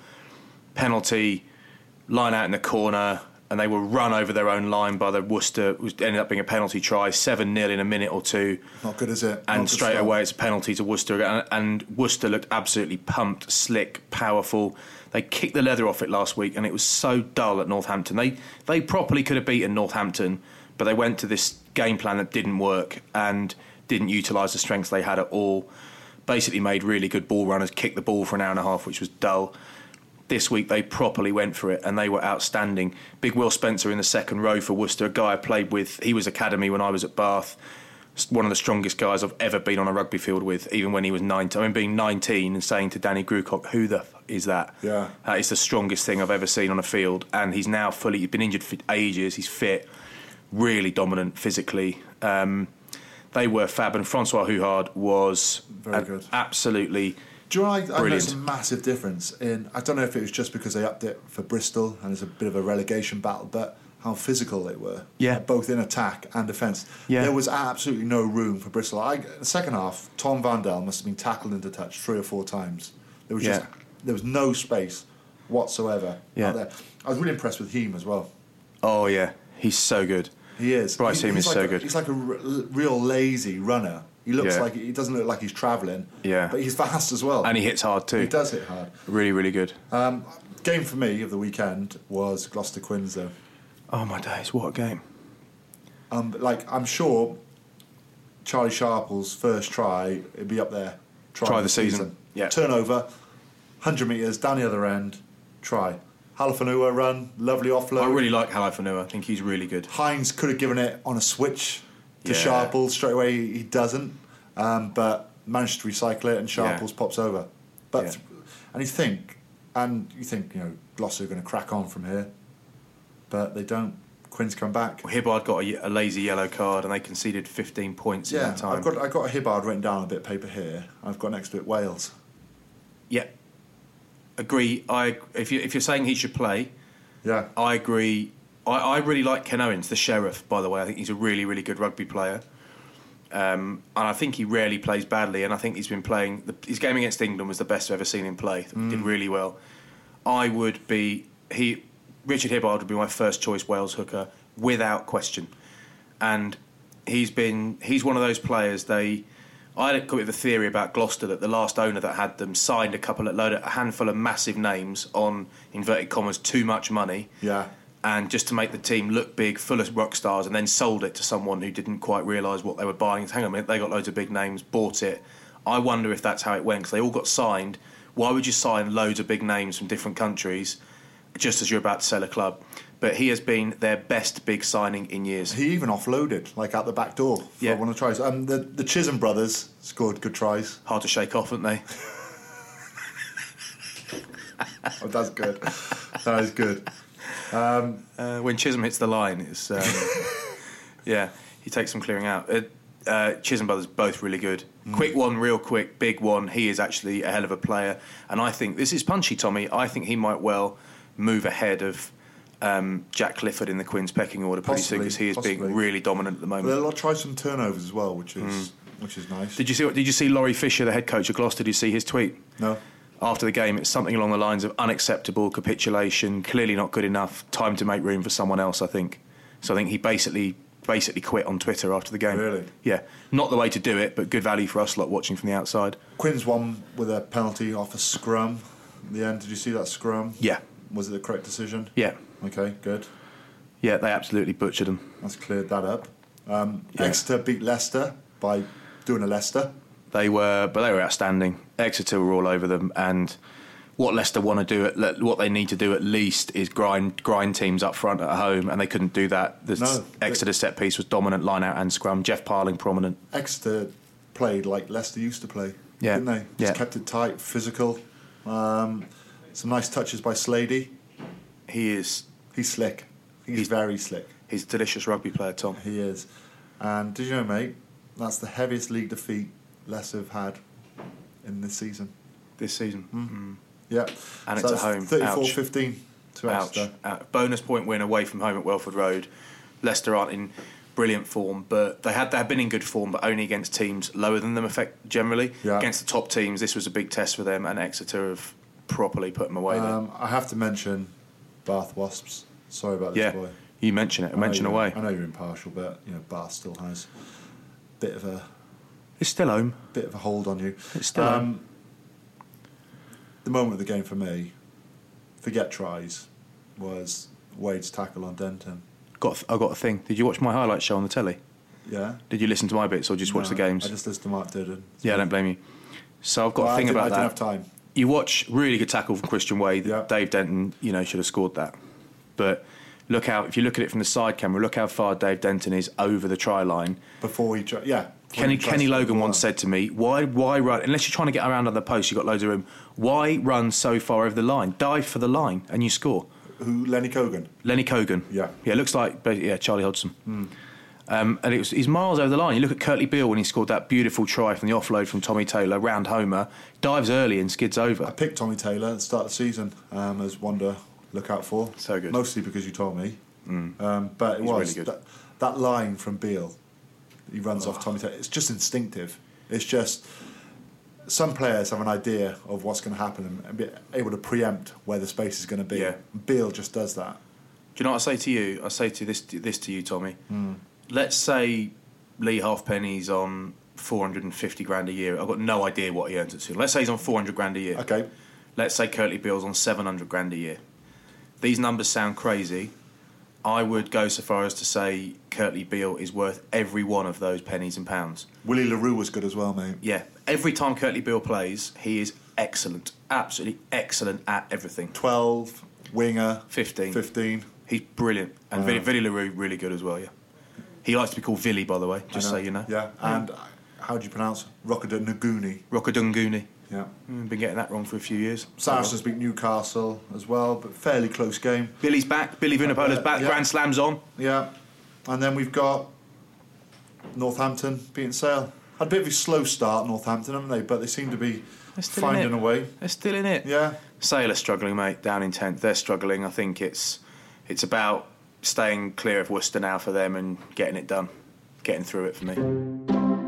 Penalty, line out in the corner, and they were run over their own line by the Worcester. It ended up being a penalty try, seven nil in a minute or two. Not good, is it? And Not good straight start. away it's a penalty to Worcester. And, and Worcester looked absolutely pumped, slick, powerful. They kicked the leather off it last week, and it was so dull at Northampton. They they properly could have beaten Northampton, but they went to this game plan that didn't work and didn't utilise the strengths they had at all. Basically made really good ball runners kick the ball for an hour and a half, which was dull. This week they properly went for it, and they were outstanding. Big Will Spencer in the second row for Worcester, a guy I played with. He was academy when I was at Bath. One of the strongest guys I've ever been on a rugby field with, even when he was nineteen. I mean, being nineteen and saying to Danny Grucock, who the f- is that? Yeah. That is the strongest thing I've ever seen on a field. And he's now fully, he's been injured for ages, he's fit, really dominant physically. Um, they were fab, and Francois Huard was Very an good. absolutely Do you know, I, I brilliant. noticed a massive difference in, I don't know if it was just because they upped it for Bristol and it's a bit of a relegation battle, but how physical they were. Yeah. Both in attack and defence. Yeah. There was absolutely no room for Bristol. I, the second half, Tom Vandel must have been tackled into touch three or four times. There was just, Yeah. there was no space whatsoever Yeah. out there. I was really impressed with Heem as well. Oh yeah, he's so good. He is. Bryce He- Heem he's is like so a, good. He's like a r- real lazy runner. He looks Yeah. like, he doesn't look like he's travelling. Yeah. But he's fast as well. And he hits hard too. He does hit hard. Really, really good. Um, game for me of the weekend was Gloucester Quins, though. Oh my days, what a game. Um, like, I'm sure Charlie Sharple's first try, it'd be up there. Try of the season. Yeah. Turnover, one hundred metres, down the other end, try. Halafanua run, lovely offload. I really like Halafanua. I think he's really good. Hines could have given it on a switch to Yeah. Sharple. Straight away, he doesn't. Um, but managed to recycle it, and Sharples Yeah. pops over. But Yeah. And you think, and you think, you know, Gloucester are going to crack on from here. But they don't. Quins come back. Well, Hibbard got a, a lazy yellow card, and they conceded fifteen points in Yeah, that time. I've got I've got a Hibbard written down on a bit of paper here. I've got next to it Wales. Yeah, agree. I if you if you're saying he should play, Yeah. I agree. I, I really like Ken Owens, the sheriff. By the way, I think he's a really really good rugby player. Um, and I think he rarely plays badly, and I think he's been playing... The, his game against England was the best I've ever seen him play. Mm. He did really well. I would be... he Richard Hibbard would be my first choice Wales hooker, without question. And he's been... He's one of those players, they... I had a bit of a theory about Gloucester that the last owner that had them signed a couple of... load a handful of massive names on, inverted commas, too much money. Yeah. And just to make the team look big, full of rock stars, and then sold it to someone who didn't quite realise what they were buying. Hang on a minute, they got loads of big names, bought it. I wonder if that's how it went, because they all got signed. Why would you sign loads of big names from different countries just as you're about to sell a club? But he has been their best big signing in years. He even offloaded, like out the back door, for yeah. one of the tries. Um, the, the Chisholm brothers scored good tries. Hard to shake off, aren't they? Oh, that's good. That is good. Um, uh, when Chisholm hits the line, it's um, yeah, he takes some clearing out. Uh, uh, Chisholm brothers both really good. Mm. Quick one, real quick, big one. He is actually a hell of a player, and I think this is punchy, Tommy. I think he might well move ahead of um, Jack Clifford in the Queen's pecking order pretty soon, because he is possibly. being really dominant at the moment. But they'll try some turnovers as well, which is mm. which is nice. Did you see? Did you see Laurie Fisher, the head coach of Gloucester? Did you see his tweet? No. After the game, it's something along the lines of unacceptable capitulation, clearly not good enough, time to make room for someone else, I think. So I think he basically basically quit on Twitter after the game. Really? Yeah. Not the way to do it, but good value for us lot watching from the outside. Quins won with a penalty off a scrum at the end. Did you see that scrum? Yeah. Was it the correct decision? Yeah. Okay, good. Yeah, they absolutely butchered them. That's cleared that up. Um, yeah. Exeter beat Leicester by doing a Leicester. They were, but they were outstanding. Exeter were all over them, and what Leicester want to do, at, what they need to do at least, is grind grind teams up front at home, and they couldn't do that. The no, Exeter set piece was dominant, line out and scrum. Jeff Parling prominent. Exeter played like Leicester used to play, yeah. didn't they? Just yeah. kept it tight, physical. Um, some nice touches by Slady. He is. He's slick. He's, he's very slick. He's a delicious rugby player, Tom. He is. And did you know, mate, that's the heaviest league defeat Leicester have had in this season. This season? Mm. Mm. Yeah. And so it's at home. thirty-four fifteen to Ouch. Exeter. Ouch. Bonus point win away from home at Welford Road. Leicester aren't in brilliant form, but they had they have been in good form, but only against teams lower than them effect generally. Yeah. Against the top teams, this was a big test for them, and Exeter have properly put them away um, there. I have to mention Bath Wasps. Sorry about this, yeah. boy. You mention it. Mention away. I know you're impartial, but you know Bath still has a bit of a. It's still home. Bit of a hold on you. It's still um, home. The moment of the game for me, forget tries, was Wade's tackle on Denton. Got I got a thing. Did you watch my highlight show on the telly? Yeah. Did you listen to my bits or just no, watch the games? I just listened to Mark Didden. Yeah, I don't blame you. So I've got well, a thing I about I that. I didn't have time. You watch really good tackle from Christian Wade. Yeah. Dave Denton, you know, should have scored that. But look how, if you look at it from the side camera, look how far Dave Denton is over the try line. Before he, try, yeah. Kenny Kenny Logan once said to me, "Why why run? Unless you're trying to get around on the post, you've got loads of room. Why run so far over the line? Dive for the line and you score." Who? Lenny Cogan. Lenny Cogan. Yeah. Yeah, it looks like yeah Charlie Hodgson. Mm. Um, and it was he's miles over the line. You look at Curtly Beale when he scored that beautiful try from the offload from Tommy Taylor round Homer, dives early and skids over. I picked Tommy Taylor at the start of the season um, as one to look out for. So good. Mostly because you told me. Mm. Um, but it he's was really good. That, that line from Beale. He runs oh. off Tommy Taylor. It's just instinctive. It's just some players have an idea of what's going to happen and be able to preempt where the space is going to be. Yeah. Beale just does that. Do you know what I say to you? I say to this this to you, Tommy. Mm. Let's say Lee Halfpenny's on four hundred fifty grand a year. I've got no idea what he earns at school. Let's say he's on four hundred grand a year. Okay. Let's say Curtly Beale's on seven hundred grand a year. These numbers sound crazy. I would go so far as to say Curtly Beale is worth every one of those pennies and pounds. Willie LaRue was good as well, mate. Yeah. Every time Curtly Beale plays, he is excellent. Absolutely excellent at everything. twelve, winger. fifteen. fifteen. He's brilliant. And Uh, Villy, Villy LaRue, really good as well, yeah. He likes to be called Villy, by the way, just so you know. Yeah, and yeah. How do you pronounce it? Rockadunguni. Rockadunguni. Yeah. Mm, been getting that wrong for a few years. Saracens beat Newcastle as well, but fairly close game. Billy's back. Billy Vunipola's uh, back. Yeah. Grand Slam's on. Yeah. And then we've got Northampton beating Sale. Had a bit of a slow start, Northampton, haven't they? But they seem to be finding a way. They're still in it. Yeah. Sale are struggling, mate, down in tenth. They're struggling. I think it's it's about staying clear of Worcester now for them and getting it done. Getting through it for me.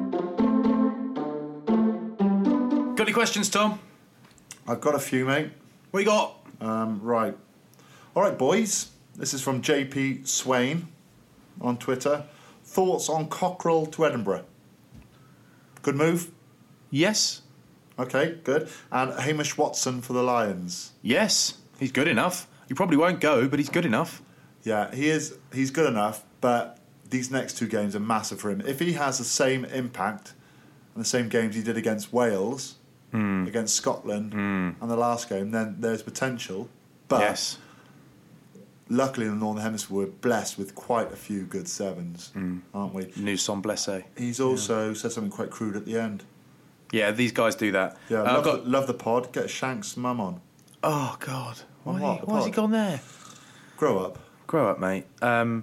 Got any questions, Tom? I've got a few, mate. What you got? Um, right. All right, boys. This is from J P Swain on Twitter. Thoughts on Cockrell to Edinburgh? Good move? Yes. Okay, good. And Hamish Watson for the Lions? Yes. He's good enough. He probably won't go, but he's good enough. Yeah, he is. He's good enough, but these next two games are massive for him. If he has the same impact and the same games he did against Wales, mm. against Scotland, mm. and the last game, then there's potential. But yes. luckily in the Northern Hemisphere, we're blessed with quite a few good sevens, mm. aren't we? Nous sommes blessés. He's also yeah. said something quite crude at the end. Yeah, these guys do that. Yeah, uh, love, got... the, love the pod. Get Shank's mum on. Oh, God. Why, what, he, why has he gone there? Grow up. Grow up, mate. Um,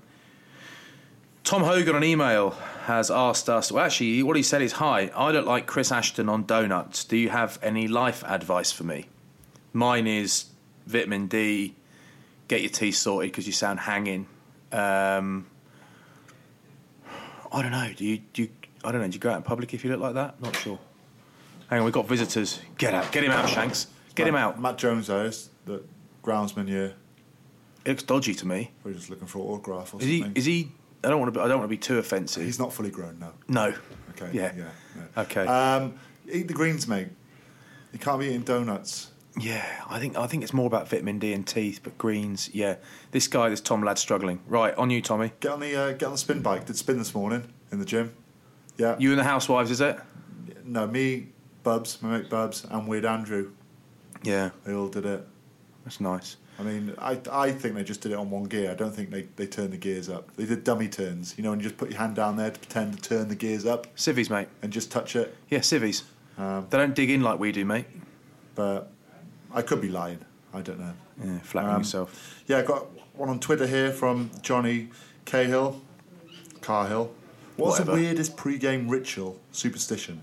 Tom Hogan on email has asked us, well, actually, what he said is, hi, I don't like Chris Ashton on donuts. Do you have any life advice for me? Mine is vitamin D, get your teeth sorted because you sound hanging. Um, I don't know. Do you, do you, I don't know. Do you go out in public if you look like that? Not sure. Hang on, we've got visitors. Get out. Get him out, Shanks. Get Matt, him out. Matt Jones, though, is the groundsman here. It looks dodgy to me. We're just looking for an autograph or is something. He, is he... I don't want to. Be, I don't want to be too offensive. He's not fully grown, no. No. Okay. Yeah. Yeah. No. Okay. Um, eat the greens, mate. You can't be eating donuts. Yeah, I think I think it's more about vitamin D and teeth, but greens. Yeah, this guy, this Tom lad, struggling. Right, on you, Tommy. Get on the uh, get on the spin bike. Did spin this morning in the gym. Yeah. You and the housewives, is it? No, me, Bubs, my mate Bubs, and Weird Andrew. Yeah. They all did it. That's nice. I mean, I I think they just did it on one gear. I don't think they, they turned the gears up. They did dummy turns, you know, and you just put your hand down there to pretend to turn the gears up. Civvies, mate. And just touch it. Yeah, civvies. Um, they don't dig in like we do, mate. But I could be lying. I don't know. Yeah, flattering um, yourself. Yeah, I got one on Twitter here from Johnny Cahill. Carhill. What's Whatever. the weirdest pre-game ritual, superstition,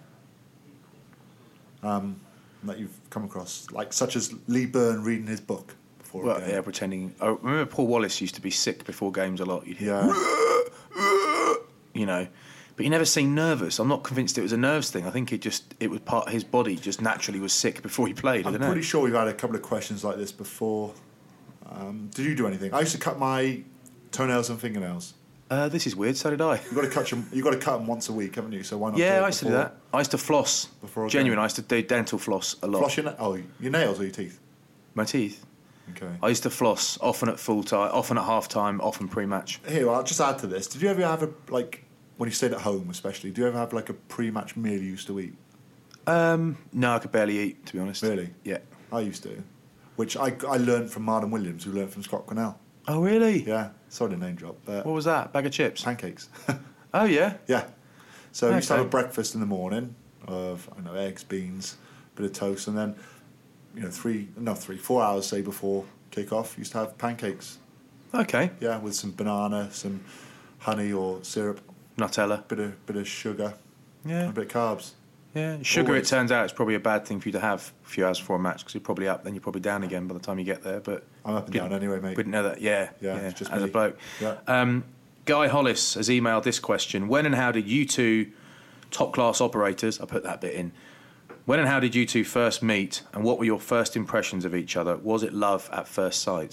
um, that you've come across? Like, such as Lee Byrne reading his book before Well, a game. yeah, pretending. I remember Paul Wallace used to be sick before games a lot. You'd hear, Yeah. you know, but he never seemed nervous. I'm not convinced it was a nerves thing. I think it just it was part his body just naturally was sick before he played. I'm I don't pretty know. sure we've had a couple of questions like this before. Um, did you do anything? I used to cut my toenails and fingernails. Uh, this is weird. So did I. You've got to cut them. You've got to cut them once a week, haven't you? So why not? Yeah, do it I used to do before- that. I used to floss. Before a Genuine, game? I used to do dental floss a lot. Floss your na- oh, your nails or your teeth? My teeth. Okay. I used to floss often at full time, often at half time, often pre-match. Here, I'll just add to this. Did you ever have a, like, when you stayed at home especially, do you ever have like a pre-match meal you used to eat? Um, no, I could barely eat, to be honest. Really? Yeah. I used to. Which I, I learned from Martin Williams, who learned from Scott Quinnell. Oh, really? Yeah. Sorry to name drop. But What was that? Bag of chips? pancakes. Oh, yeah? Yeah. So I used to have Okay. a breakfast in the morning of, I don't know, eggs, beans, bit of toast, and then, you know, three, no, three, four hours, say, before kick-off, used to have pancakes. Okay. Yeah, with some banana, some honey or syrup, Nutella. bit of bit of sugar, Yeah. and a bit of carbs. Yeah. Sugar, Always. it turns out, is probably a bad thing for you to have a few hours before a match because you're probably up, then you're probably down again by the time you get there. But I'm up and down anyway, mate. we didn't know that. Yeah. Yeah, it's just as me. a bloke. Yeah. Um, Guy Hollis has emailed this question. When and how did you two top-class operators, I put that bit in, when and how did you two first meet and what were your first impressions of each other? Was it love at first sight?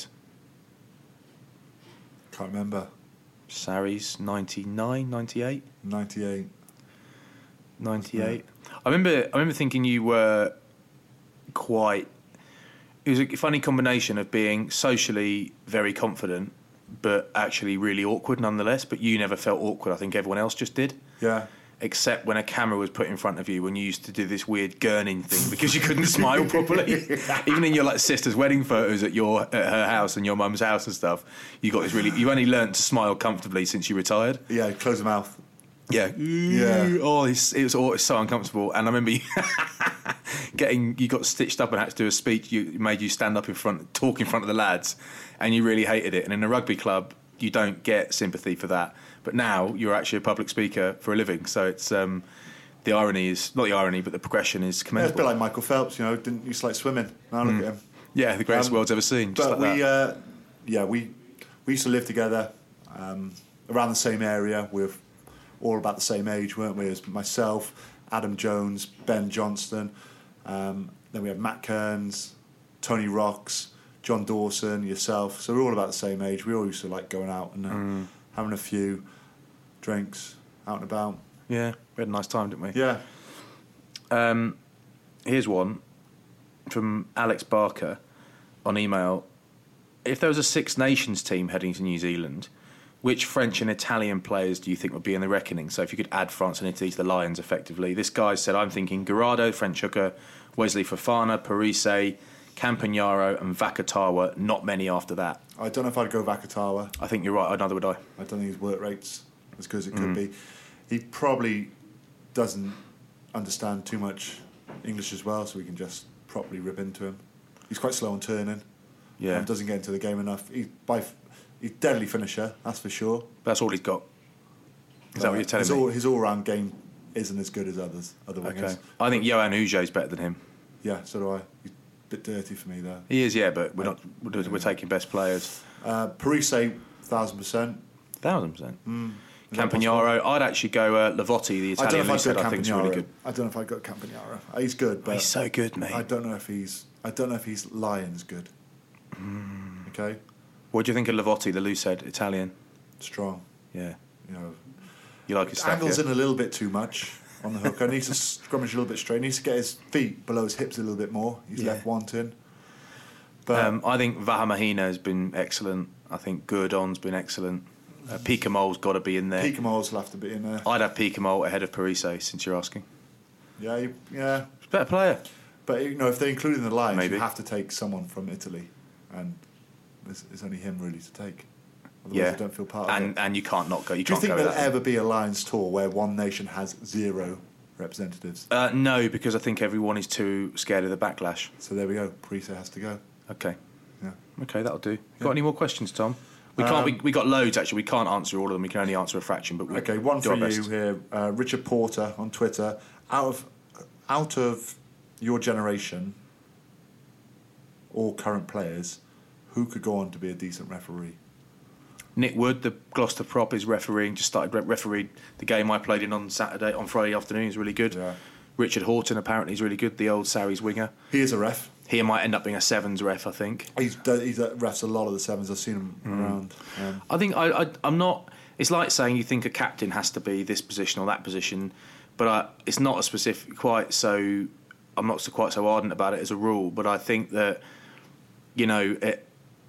Can't remember. Saris, ninety-nine, ninety-eight? ninety-eight. ninety-eight. I remember I remember thinking you were quite... It was a funny combination of being socially very confident but actually really awkward nonetheless, but you never felt awkward. I think everyone else just did. Yeah. Except when a camera was put in front of you when you used to do this weird gurning thing because you couldn't smile properly. Even in your like sister's wedding photos at your at her house and your mum's house and stuff, you got this really... You only learnt to smile comfortably since you retired. Yeah, close the mouth. Yeah. Yeah. Oh, it's, it was all, it's so uncomfortable. And I remember you getting, you got stitched up and had to do a speech. You it made you stand up in front, talk in front of the lads, and you really hated it. And in a rugby club, you don't get sympathy for that. But now you're actually a public speaker for a living. So it's, um, the irony is, not the irony, but the progression is Yeah, it's a commendable. bit like Michael Phelps, you know, didn't used to like swimming. Now look at him. Yeah, the greatest Um, world's ever seen. Just But like we, that. uh, yeah, we we used to live together um, around the same area. We're all about the same age, weren't we? As myself, Adam Jones, Ben Johnston, Um, then we have Matt Kearns, Tony Rocks, John Dawson, yourself. So we're all about the same age. We all used to like going out and uh, mm. having a few drinks out and about. Yeah, we had a nice time, didn't we? Yeah. Um, here's one from Alex Barker on email. If there was a Six Nations team heading to New Zealand, which French and Italian players do you think would be in the reckoning? So if you could add France and Italy to the Lions effectively. This guy said, I'm thinking Garrado, French hooker, Wesley Fofana, Parise, Campagnaro and Vakatawa, not many after that. I don't know if I'd go Vakatawa. I think you're right, neither would I. I don't think his work rate's as good as it could Mm. be. He probably doesn't understand too much English as well, so we can just properly rip into him. He's quite slow on turning. Yeah. And doesn't get into the game enough. He, by, he's a deadly finisher, that's for sure. That's all he's got. Is that uh, what you're telling his me? All, his all-round game isn't as good as others, other wingers. Okay. I think Johan Ujo is better than him. Yeah, so do I. He's a bit dirty for me, though. He is, yeah, but we're not. We're, we're taking best players. Uh, Parise, thousand percent. Thousand percent. Mm. Campagnaro, I'd actually go uh, Lavotti, the I don't Italian know if who I'd said go I think is really good. I don't know if I'd go Campagnaro. He's good, but he's so good, mate. I don't know if he's. I don't know if he's Lions good. Mm. Okay. What do you think of Lavotti, the Lucid Italian? Strong. Yeah. You know, you like his stuff, angles yeah? in a little bit too much on the hook. I need to scrummage a little bit straight. He needs to get his feet below his hips a little bit more. He's Yeah. left wanting. But Um, I think Vahamahina has been excellent. I think Gourdon's been excellent. Uh, Picamol's got to be in there. Picamol's will have to be in there. I'd have Picamol ahead of Parise, since you're asking. Yeah, you, yeah. He's a better player. But you know, if they're including the Lions, Maybe. you have to take someone from Italy, and it's, it's only him really to take. Otherwise, Yeah. I don't feel part of And it. and you can't not go. You Do you can't think go there'll without him. ever be a Lions tour where one nation has zero representatives? Uh, no, because I think everyone is too scared of the backlash. So there we go. Parise has to go. Okay. Yeah. Okay, that'll do. Got Yeah. any more questions, Tom? We can't. Um, we, we got loads actually. We can't answer all of them. We can only answer a fraction. But we Okay, one do for our you best. here, uh, Richard Porter on Twitter. Out of out of your generation, all current players, who could go on to be a decent referee? Nick Wood, the Gloucester prop, is refereeing. Just started re- refereed the game I played in on Saturday, on Friday afternoon. He's really good. Yeah. Richard Horton apparently is really good. The old Sarries winger. He is a ref. He might end up being a sevens ref. I think. He's done, he's uh, refs a lot of the sevens. I've seen him Mm. around. Um, I think I, I, I'm not. It's like saying you think a captain has to be this position or that position, but I, it's not a specific quite so. I'm not so quite so ardent about it as a rule, but I think that you know it,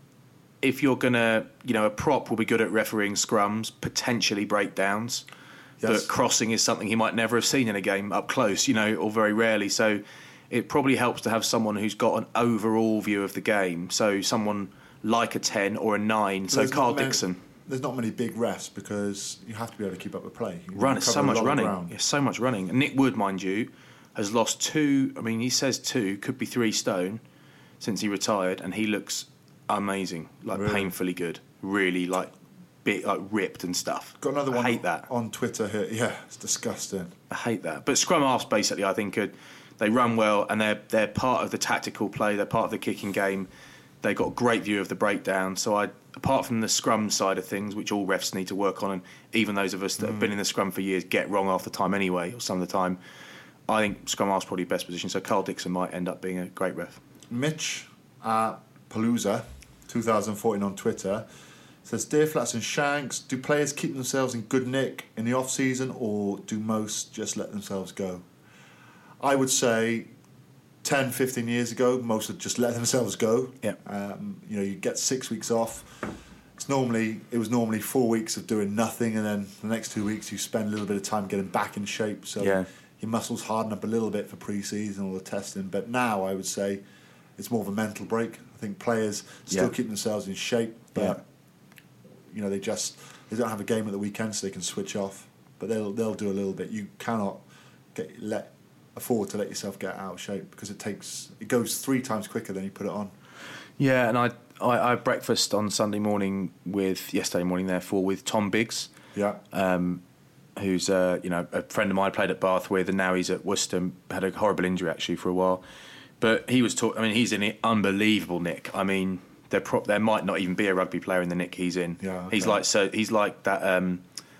if you're gonna, you know, a prop will be good at refereeing scrums, potentially breakdowns, Yes. but crossing is something he might never have seen in a game up close, you know, or very rarely. So it probably helps to have someone who's got an overall view of the game. So someone like a ten or a nine. So there's Carl not many- Dixon. There's not many big refs because you have to be able to keep up the play. You Run, it's cover so a much lot of running. ground. Yeah, so much running. And Nick Wood, mind you, has lost two. I mean, he says two, could be three stone since he retired, and he looks amazing, like Really? painfully good, really like bit like ripped and stuff. Got another one I hate that. on Twitter here. Yeah, it's disgusting. I hate that. But scrum halves basically, I think, are, they run well and they're they're part of the tactical play. They're part of the kicking game. They've got a great view of the breakdown. So I, apart from the scrum side of things, which all refs need to work on, and even those of us that Mm. have been in the scrum for years get wrong half the time anyway, or some of the time, I think scrum half's probably best position. So Carl Dixon might end up being a great ref. Mitch uh, Palooza, twenty fourteen on Twitter, says, Dear Flats and Shanks, do players keep themselves in good nick in the off-season or do most just let themselves go? I would say ten, fifteen years ago, most would just let themselves go. Yeah. Um, you know, you get six weeks off. It's normally It was normally four weeks of doing nothing, and then the next two weeks you spend a little bit of time getting back in shape. So Yeah. your muscles harden up a little bit for pre-season, all the testing. But now I would say it's more of a mental break. I think players still Yeah. keep themselves in shape, but Yeah. you know they just they don't have a game at the weekend, so they can switch off. But they'll they'll do a little bit. You cannot get let afford to let yourself get out of shape because it takes it goes three times quicker than you put it on. Yeah, and I, I, I had breakfast on Sunday morning with, yesterday morning therefore, with Tom Biggs. Yeah. Um, who's uh, you know a friend of mine I played at Bath with, and now he's at Worcester. Had a horrible injury actually for a while, but he was talking. I mean, he's in an unbelievable nick. I mean, there pro- there might not even be a rugby player in the nick he's in. Yeah, okay. He's like so. He's like that um,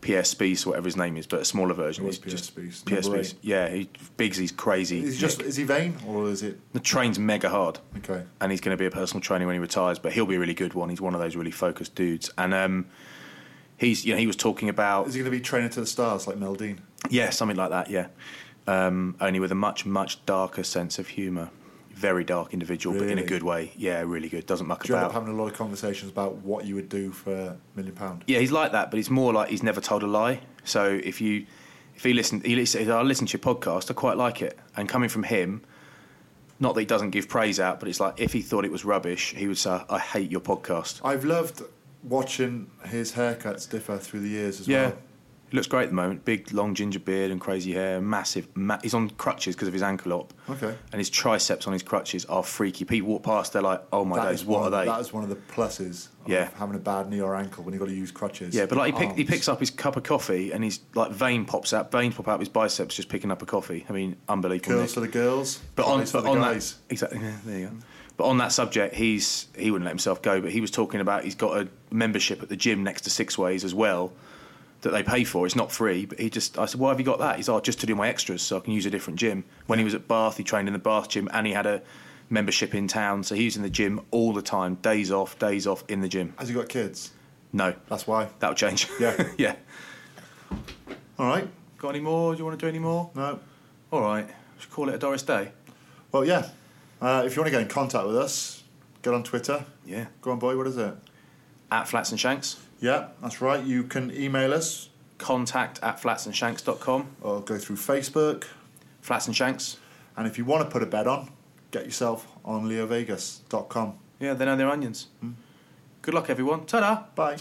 Pierre Spies or whatever his name is, but a smaller version. It was He's Pierre just Spies, Pierre number Spies. Yeah, he, Biggsy's crazy. Is he just is he vain or is it? The trains mega hard. Okay. And he's going to be a personal trainer when he retires, but he'll be a really good one. He's one of those really focused dudes. And um, he's, you know, he was talking about... Is he going to be training to the stars like Mel Dean? Yeah, something like that, yeah. Um, only with a much, much darker sense of humour. Very dark individual, Really? but in a good way. Yeah, really good. Doesn't muck Do you end about. up having a lot of conversations about what you would do for a million pound? Yeah, he's like that, but it's more like he's never told a lie. So if you, if he listen, he listens, I listen to your podcast, I quite like it. And coming from him, not that he doesn't give praise out, but it's like if he thought it was rubbish, he would say, "I hate your podcast." I've loved watching his haircuts differ through the years as Yeah. well. He looks great at the moment. Big, long ginger beard and crazy hair. Massive. Ma- he's on crutches because of his ankle op. Okay. And his triceps on his crutches are freaky. People walk past, they're like, "Oh my That days, is what one, are they?" That is one of the pluses of Yeah. having a bad knee or ankle when you've got to use crutches. Yeah, but like he, pick, he Arms. picks up his cup of coffee and his like vein pops out, veins pop out of his biceps just picking up a coffee. I mean, unbelievable. Curls for the girls, But on, flies for but the on guys. that exactly, yeah, there you go. But on that subject, he's he wouldn't let himself go. But he was talking about he's got a membership at the gym next to Six Ways as well that they pay for. It's not free, but he just I said, "Why have you got that?" He's like, "Oh, just to do my extras, so I can use a different gym." When he was at Bath, he trained in the Bath gym, and he had a membership in town, so he's in the gym all the time, days off, days off in the gym. Has he got kids? No, That's why. that'll change. Yeah. yeah. All right. Got any more? Do you want to do any more? No. All right. Should call it a Doris Day. Well, yeah. Uh, if you want to get in contact with us, get on Twitter. Yeah. Go on, boy. What is it? At Flats and Shanks. Yeah, that's right. You can email us Contact at flatsandshanks dot com. or go through Facebook. Flats and Shanks. And if you want to put a bet on, get yourself on leo vegas dot com. Yeah, they know their onions. Good luck, everyone. Ta-da. Bye.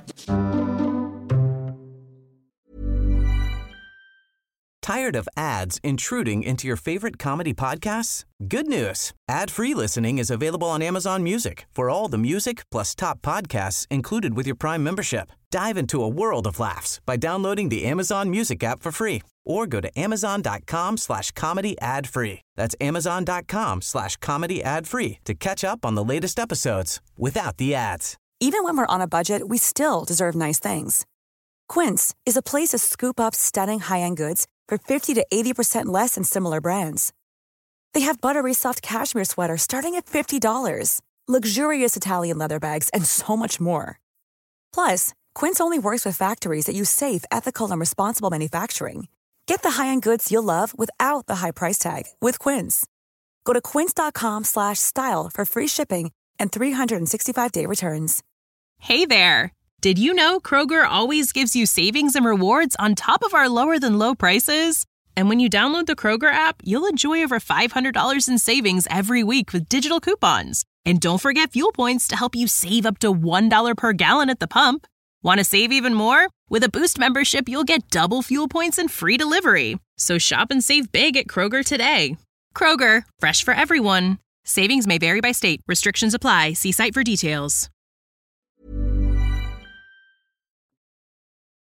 Tired of ads intruding into your favorite comedy podcasts? Good news. Ad-free listening is available on Amazon Music for all the music plus top podcasts included with your Prime membership. Dive into a world of laughs by downloading the Amazon Music app for free or go to amazon.com slash comedy ad free. That's amazon.com slash comedy ad free to catch up on the latest episodes without the ads. Even when we're on a budget, we still deserve nice things. Quince is a place to scoop up stunning high-end goods for fifty to eighty percent less than similar brands. They have buttery soft cashmere sweaters starting at fifty dollars, luxurious Italian leather bags, and so much more. Plus, Quince only works with factories that use safe, ethical, and responsible manufacturing. Get the high-end goods you'll love without the high price tag with Quince. Go to quince.com slash style for free shipping and three sixty-five day returns. Hey there! Did you know Kroger always gives you savings and rewards on top of our lower-than-low prices? And when you download the Kroger app, you'll enjoy over five hundred dollars in savings every week with digital coupons. And don't forget fuel points to help you save up to one dollar per gallon at the pump. Want to save even more? With a Boost membership, you'll get double fuel points and free delivery. So shop and save big at Kroger today. Kroger, fresh for everyone. Savings may vary by state. Restrictions apply. See site for details.